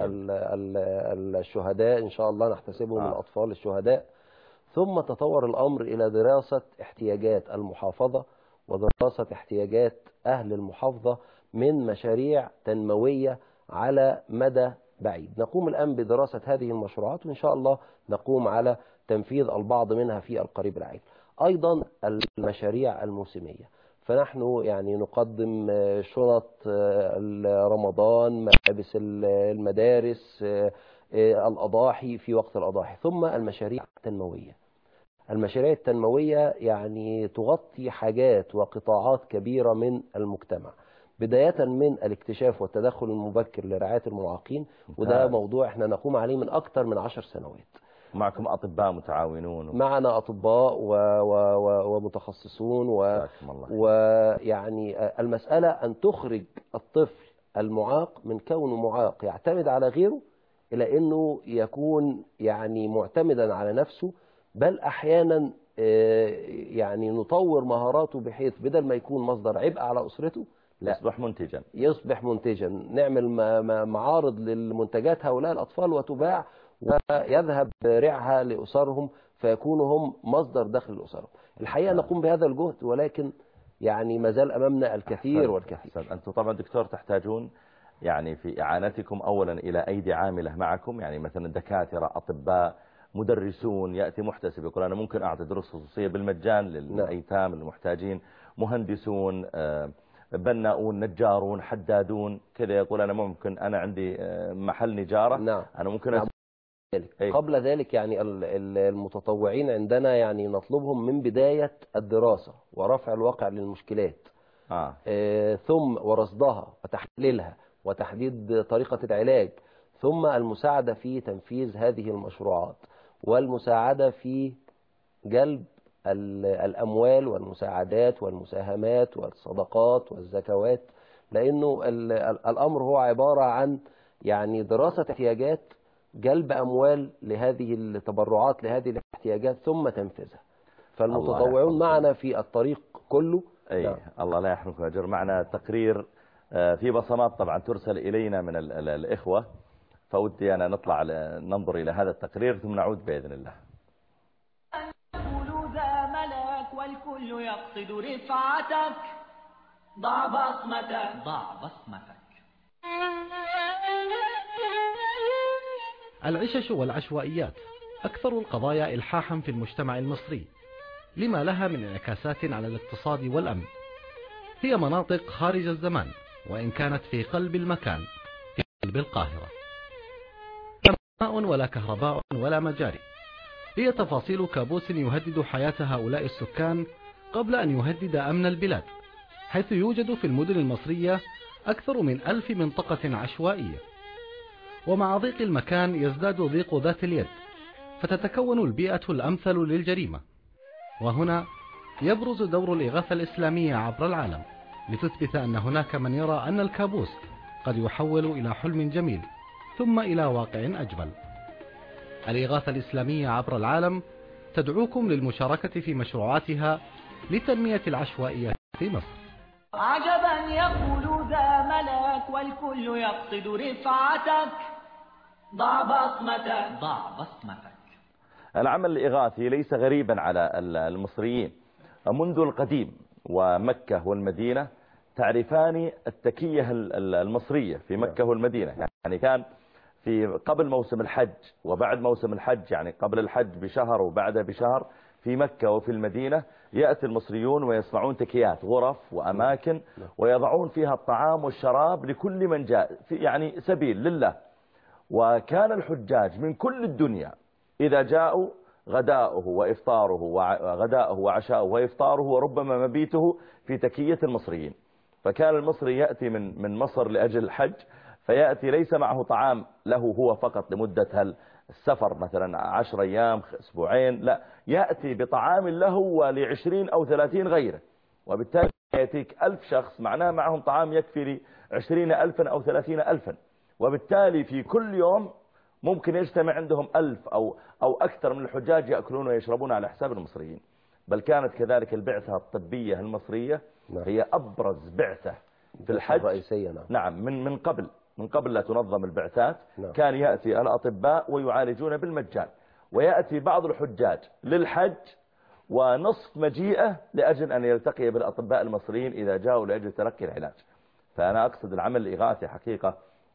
الشهداء، إن شاء الله نحتسبهم من الأطفال الشهداء. ثم تطور الأمر إلى دراسة احتياجات المحافظة ودراسة احتياجات أهل المحافظة من مشاريع تنموية على مدى بعيد. نقوم الآن بدراسة هذه المشروعات، وإن شاء الله نقوم على تنفيذ البعض منها في القريب العاجل. أيضا المشاريع الموسمية، فنحن يعني نقدم شنط رمضان، ملابس المدارس، الأضاحي في وقت الأضاحي. ثم المشاريع التنموية. المشاريع التنموية يعني تغطي حاجات وقطاعات كبيرة من المجتمع، بداية من الاكتشاف والتدخل المبكر لرعاية المعاقين، وده موضوع احنا نقوم عليه من أكثر من عشر سنوات. معكم أطباء متعاونون و... معنا أطباء و... و... و... ومتخصصون و... ويعني المسألة أن تخرج الطفل المعاق من كونه معاق يعتمد على غيره إلى أنه يكون يعني معتمدا على نفسه، بل أحيانا يعني نطور مهاراته بحيث بدل ما يكون مصدر عبء على أسرته لا يصبح منتجا. يصبح منتجا. نعمل معارض للمنتجات هؤلاء الأطفال وتباع، ويذهب رعها لأسرهم، فيكونوا هم مصدر دخل لأسرهم. الحقيقة نقوم بهذا الجهد، ولكن يعني ما زال أمامنا الكثير والكثير. أنتم طبعا دكتور تحتاجون يعني في إعانتكم أولا إلى أيدي عاملة معكم، يعني مثلا دكاترة، أطباء، مدرسون. يأتي محتسب يقول أنا ممكن أعطي دروس خصوصية بالمجان للأيتام المحتاجين، مهندسون، بناؤون، نجارون، حدادون، كذا يقول أنا ممكن أنا عندي محل نجارة. نعم. أنا ممكن نعم. أيه؟ قبل ذلك يعني المتطوعين عندنا يعني نطلبهم من بداية الدراسة ورفع الواقع للمشكلات، آه. آه ثم ورصدها وتحليلها وتحديد طريقة العلاج، ثم المساعدة في تنفيذ هذه المشروعات، والمساعدة في جلب الأموال والمساعدات والمساهمات والصدقات والزكوات لأنه الأمر هو عبارة عن يعني دراسة احتياجات، جلب أموال لهذه التبرعات لهذه الاحتياجات ثم تنفيذها. فالمتطوعون معنا في الطريق كله. أي نعم. الله لا يحرمكم أجر. معنا تقرير في بصمات طبعا ترسل إلينا من ال ال الإخوة، فودي أنا نطلع ننظر إلى هذا التقرير ثم نعود بإذن الله. يقول ذا ملك والكل يقصد رفعتك، ضع بصمتك ضع بصمتك. العشش والعشوائيات أكثر القضايا إلحاحا في المجتمع المصري، لما لها من انعكاسات على الاقتصاد والأمن. هي مناطق خارج الزمان وإن كانت في قلب المكان، في قلب القاهرة. لا ماء ولا كهرباء ولا مجاري. هي تفاصيل كابوس يهدد حياة هؤلاء السكان قبل أن يهدد أمن البلاد، حيث يوجد في المدن المصرية أكثر من ألف منطقة عشوائية. ومع ضيق المكان يزداد ضيق ذات اليد، فتتكون البيئة الأمثل للجريمة. وهنا يبرز دور الإغاثة الإسلامية عبر العالم، لتثبت أن هناك من يرى أن الكابوس قد يحول إلى حلم جميل ثم إلى واقع أجمل. الإغاثة الإسلامية عبر العالم تدعوكم للمشاركة في مشروعاتها لتنمية العشوائيات في مصر. عجبا يقول ذا ملك والكل يقصد رفعتك، ضع بصمتك ضع بصمتك. العمل الإغاثي ليس غريبا على المصريين. منذ القديم ومكة والمدينة تعرفان التكية المصرية في مكة والمدينة. يعني كان في قبل موسم الحج وبعد موسم الحج، يعني قبل الحج بشهر وبعده بشهر، في مكة وفي المدينة يأتي المصريون ويصنعون تكيات، غرف وأماكن، ويضعون فيها الطعام والشراب لكل من جاء، يعني سبيل لله. وكان الحجاج من كل الدنيا إذا جاءوا غداؤه وإفطاره وغداؤه وعشاؤه وإفطاره وربما مبيته في تكية المصريين. فكان المصري يأتي من من مصر لأجل الحج، فيأتي ليس معه طعام له هو فقط لمدة السفر مثلا عشر أيام أسبوعين، لا، يأتي بطعام له ولعشرين أو ثلاثين غيره. وبالتالي يأتيك ألف شخص معناه معهم طعام يكفي لعشرين ألفا أو ثلاثين ألفا. وبالتالي في كل يوم ممكن يجتمع عندهم ألف أو, أو أكثر من الحجاج يأكلون ويشربون على حساب المصريين. بل كانت كذلك البعثة الطبية المصرية هي أبرز بعثة في الحج الرئيسية. نعم. نعم من من قبل من قبل لا تنظم البعثات. نعم. كان يأتي الأطباء ويعالجون بالمجان، ويأتي بعض الحجاج للحج ونصف مجيئة لأجل أن يلتقي بالأطباء المصريين إذا جاءوا لأجل تلقي العلاج. فأنا أقصد العمل الإغاثي حقيقة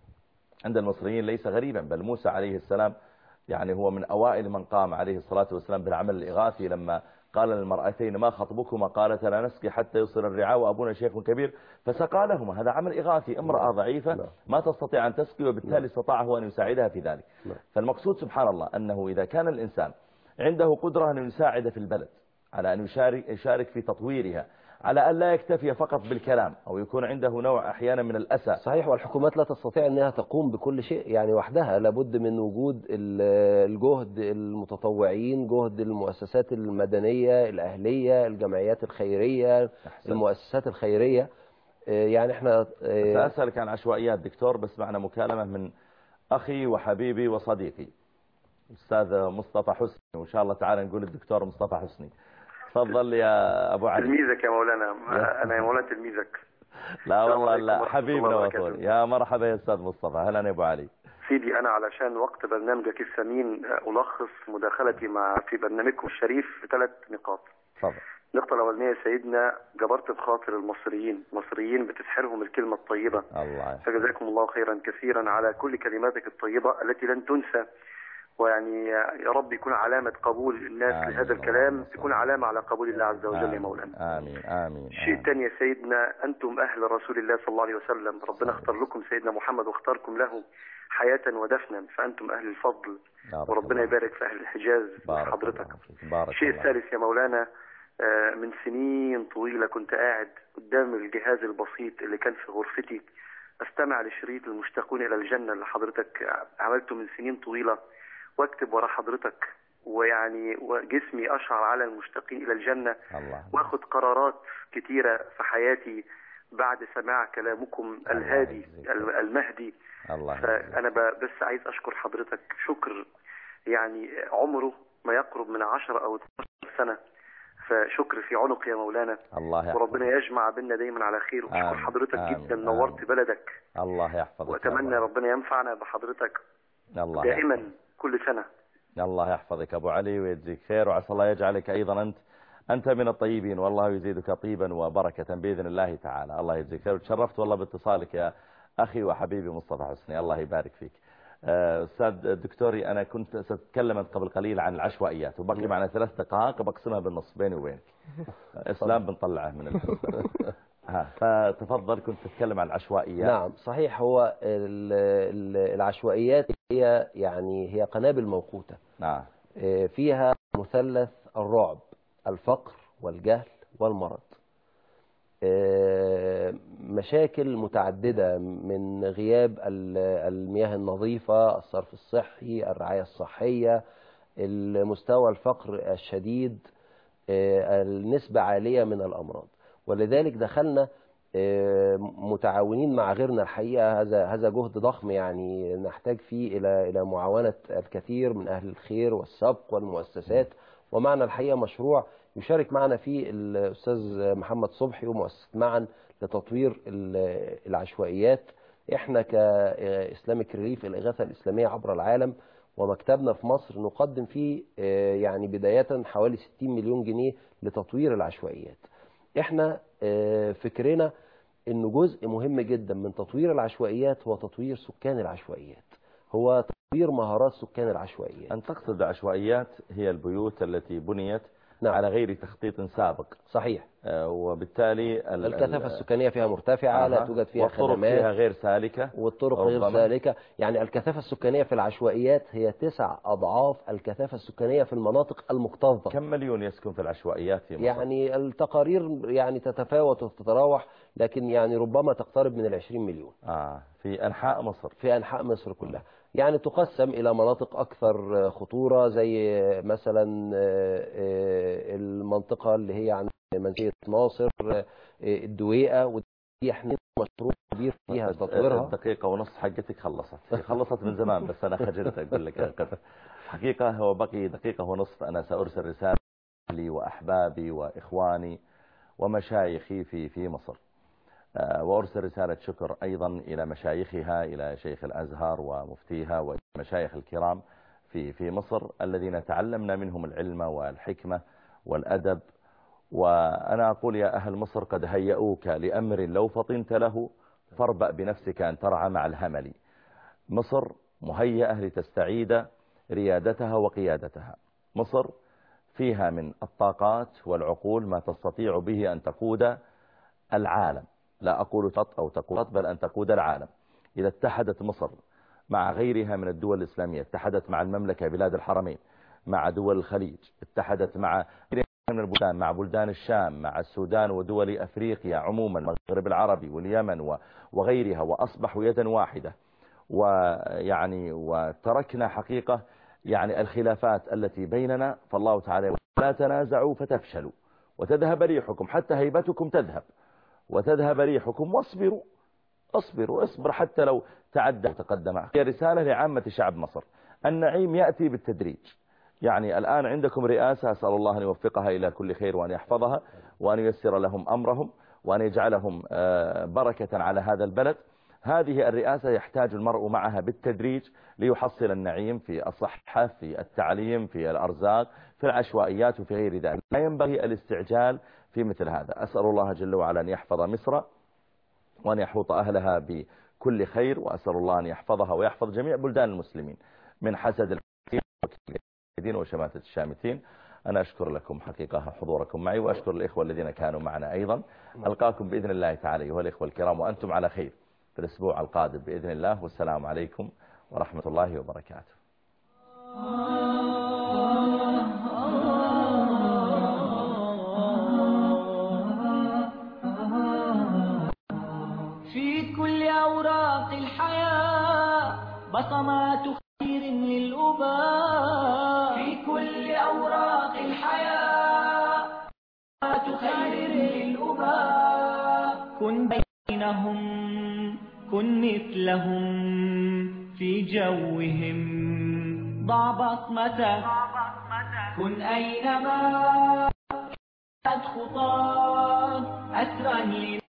عند المصريين ليس غريبا، بل موسى عليه السلام يعني هو من أوائل من قام عليه الصلاة والسلام بالعمل الإغاثي، لما قال للمرأتين ما خطبكما قالتا لا نسقي حتى يصل الرعاء وأبونا شيخ كبير فسقى لهما. هذا عمل إغاثي، امرأة ضعيفة ما تستطيع أن تسقي، وبالتالي استطاع هو أن يساعدها في ذلك. فالمقصود سبحان الله أنه إذا كان الإنسان عنده قدرة أن يساعد في البلد على أن يشارك, يشارك في تطويرها، على أن لا يكتفي فقط بالكلام أو يكون عنده نوع أحيانا من الأسى. صحيح. والحكومات لا تستطيع أنها تقوم بكل شيء يعني وحدها، لابد من وجود الجهد المتطوعين، جهد المؤسسات المدنية الأهلية، الجمعيات الخيرية، أحسن. المؤسسات الخيرية. يعني احنا سأسألك عن عشوائيات دكتور، بس معنا مكالمة من أخي وحبيبي وصديقي أستاذ مصطفى حسني، وإن شاء الله تعالى نقول الدكتور مصطفى حسني. تفضل يا أبو علي. تلميذك يا مولانا. أنا يا مولانا تلميذك. لا والله لا، حبيبنا وأخونا. يا مرحبا يا أستاذ مصطفى. هلا يا أبو علي. سيدي أنا علشان وقت برنامجك الثمين ألخص مداخلتي مع في برنامجكم الشريف في ثلاث نقاط. تفضل. النقطة الأولانية سيدنا جبرت بخاطر المصريين، المصريين بتسحرهم الكلمة الطيبة. الله. فجزاكم الله خيرا كثيرا على كل كلماتك الطيبة التي لن تنسى، ويعني يا رب يكون علامة قبول الناس لهذا الكلام، تكون علامة على قبول الله عز وجل يا مولانا. آمين آمين. الشيء الثاني يا سيدنا أنتم أهل رسول الله صلى الله عليه وسلم، ربنا اختار لكم سيدنا محمد واختاركم له حياة ودفنا، فأنتم أهل الفضل، وربنا يبارك في أهل الحجاز حضرتك. الشيء الثالث يا مولانا، من سنين طويلة كنت قاعد قدام الجهاز البسيط اللي كان في غرفتي أستمع لشريط المشتاقون إلى الجنة اللي حضرتك عملته من سنين طويلة، واكتب ورا حضرتك، ويعني وجسمي أشعر على المشتاقين إلى الجنة، الله. واخد قرارات كتيرة في حياتي بعد سماع كلامكم الهادي المهدي. الله فأنا بس عايز أشكر حضرتك شكر يعني عمره ما يقرب من عشرة أو اثناشر سنة، فشكر في عنق يا مولانا. الله يحفظك. وربنا يجمع بيننا دايما على خير. وشكر حضرتك آمين. جدا، آمين. نورت بلدك. الله يحفظك. وأتمنى ربنا ينفعنا بحضرتك الله دائما يحفظك. كل سنة. الله يحفظك أبو علي ويجزيك خير، وعسى الله يجعلك أيضا أنت أنت من الطيبين، والله يزيدك طيبا وبركة بإذن الله تعالى. الله يجزيك خير، وتشرفت والله باتصالك يا أخي وحبيبي مصطفى حسني، الله يبارك فيك. أستاذ دكتوري، أنا كنت ستكلم قبل قليل عن العشوائيات، وبقي معنا ثلاث دقائق بقسمها بالنص بيني وبينك. إسلام بنطلعه من الحسن. ها فتفضل، كنت تتكلم عن العشوائيات. نعم صحيح، هو العشوائيات هي يعني هي قنابل موقوتة. نعم. فيها مثلث الرعب، الفقر والجهل والمرض. مشاكل متعددة من غياب المياه النظيفة، الصرف الصحي، الرعاية الصحية، المستوى الفقر الشديد، النسبة عالية من الأمراض. ولذلك دخلنا متعاونين مع غيرنا الحقيقة. هذا هذا جهد ضخم يعني نحتاج فيه إلى إلى معاونة الكثير من أهل الخير والسبق والمؤسسات. ومعنا الحقيقة مشروع يشارك معنا فيه الأستاذ محمد صبحي ومؤسسة معا لتطوير العشوائيات. احنا كإسلامك ريليف الإغاثة الإسلامية عبر العالم ومكتبنا في مصر نقدم فيه يعني بداية حوالي ستين مليون جنيه لتطوير العشوائيات. احنا فكرنا انه جزء مهم جدا من تطوير العشوائيات هو تطوير سكان العشوائيات، هو تطوير مهارات سكان العشوائيات. أن تقصد العشوائيات هي البيوت التي بنيت نعم. على غير تخطيط سابق. صحيح. آه وبالتالي الكثافة السكانية فيها مرتفعة، آه. لا توجد فيها والطرق خدمات، فيها غير سالكة، والطرق غير سالكة. يعني الكثافة السكانية في العشوائيات هي تسع أضعاف الكثافة السكانية في المناطق المكتظة. كم مليون يسكن في العشوائيات في مصر؟ يعني التقارير يعني تتفاوت وتتراوح، لكن يعني ربما تقترب من العشرين مليون. آه في أنحاء مصر. في أنحاء مصر كلها. يعني تقسم إلى مناطق أكثر خطورة زي مثلا المنطقة اللي هي عند منطقة ناصر، الدويقة، ودي احنا مشروع كبير فيها تطويرها. دقيقة ونص حقتك خلصت، خلصت من زمان بس أنا خجلت أقول لك حقيقة هو بقي دقيقة ونصف. أنا سأرسل رسالة لي وأحبابي وإخواني ومشايخي في في مصر، وأرسل رسالة شكر أيضا إلى مشايخها، إلى شيخ الأزهر ومفتيها والمشايخ الكرام في في مصر الذين تعلمنا منهم العلم والحكمة والأدب. وأنا أقول يا أهل مصر قد هيئوك لأمر لو فطنت له فاربأ بنفسك أن ترعى مع الهمل. مصر مهيئة لتستعيد ريادتها وقيادتها. مصر فيها من الطاقات والعقول ما تستطيع به أن تقود العالم، لا أقول تط أو تقود بل أن تقود العالم. إذا اتحدت مصر مع غيرها من الدول الإسلامية، اتحدت مع المملكة بلاد الحرمين، مع دول الخليج، اتحدت مع من البلدان، مع بلدان الشام، مع السودان ودول أفريقيا عموما، المغرب العربي واليمن وغيرها، وأصبحوا يدا واحدة، ويعني وتركنا حقيقة يعني الخلافات التي بيننا. فالله تعالى لا تنازعوا فتفشلوا وتذهب ريحكم، حتى هيبتكم تذهب وتذهب ريحكم، واصبروا اصبروا اصبر حتى لو تعدى وتقدم. هي رسالة لعامة شعب مصر، النعيم يأتي بالتدريج. يعني الآن عندكم رئاسة، أسأل الله أن يوفقها إلى كل خير وأن يحفظها وأن ييسر لهم أمرهم وأن يجعلهم بركة على هذا البلد. هذه الرئاسة يحتاج المرء معها بالتدريج ليحصل النعيم في الصحة، في التعليم، في الأرزاق، في العشوائيات وفي غير ذلك. لا ينبغي الاستعجال في مثل هذا. أسأل الله جل وعلا أن يحفظ مصر وأن يحوط أهلها بكل خير، وأسأل الله أن يحفظها ويحفظ جميع بلدان المسلمين من حسد الحاسدين وشماتة الشامتين. أنا أشكر لكم حقيقة حضوركم معي، وأشكر الإخوة الذين كانوا معنا أيضا. ألقاكم بإذن الله تعالى أيها الإخوة الكرام وأنتم على خير في الأسبوع القادم بإذن الله، والسلام عليكم ورحمة الله وبركاته. في كل أوراق الحياة بصمات خير للأباء، في كل أوراق الحياة بصمات خير للأباء. كن بينهم كن مثلهم في جوهم، ضع بصمتك كن أينما كانت خطاك أسرا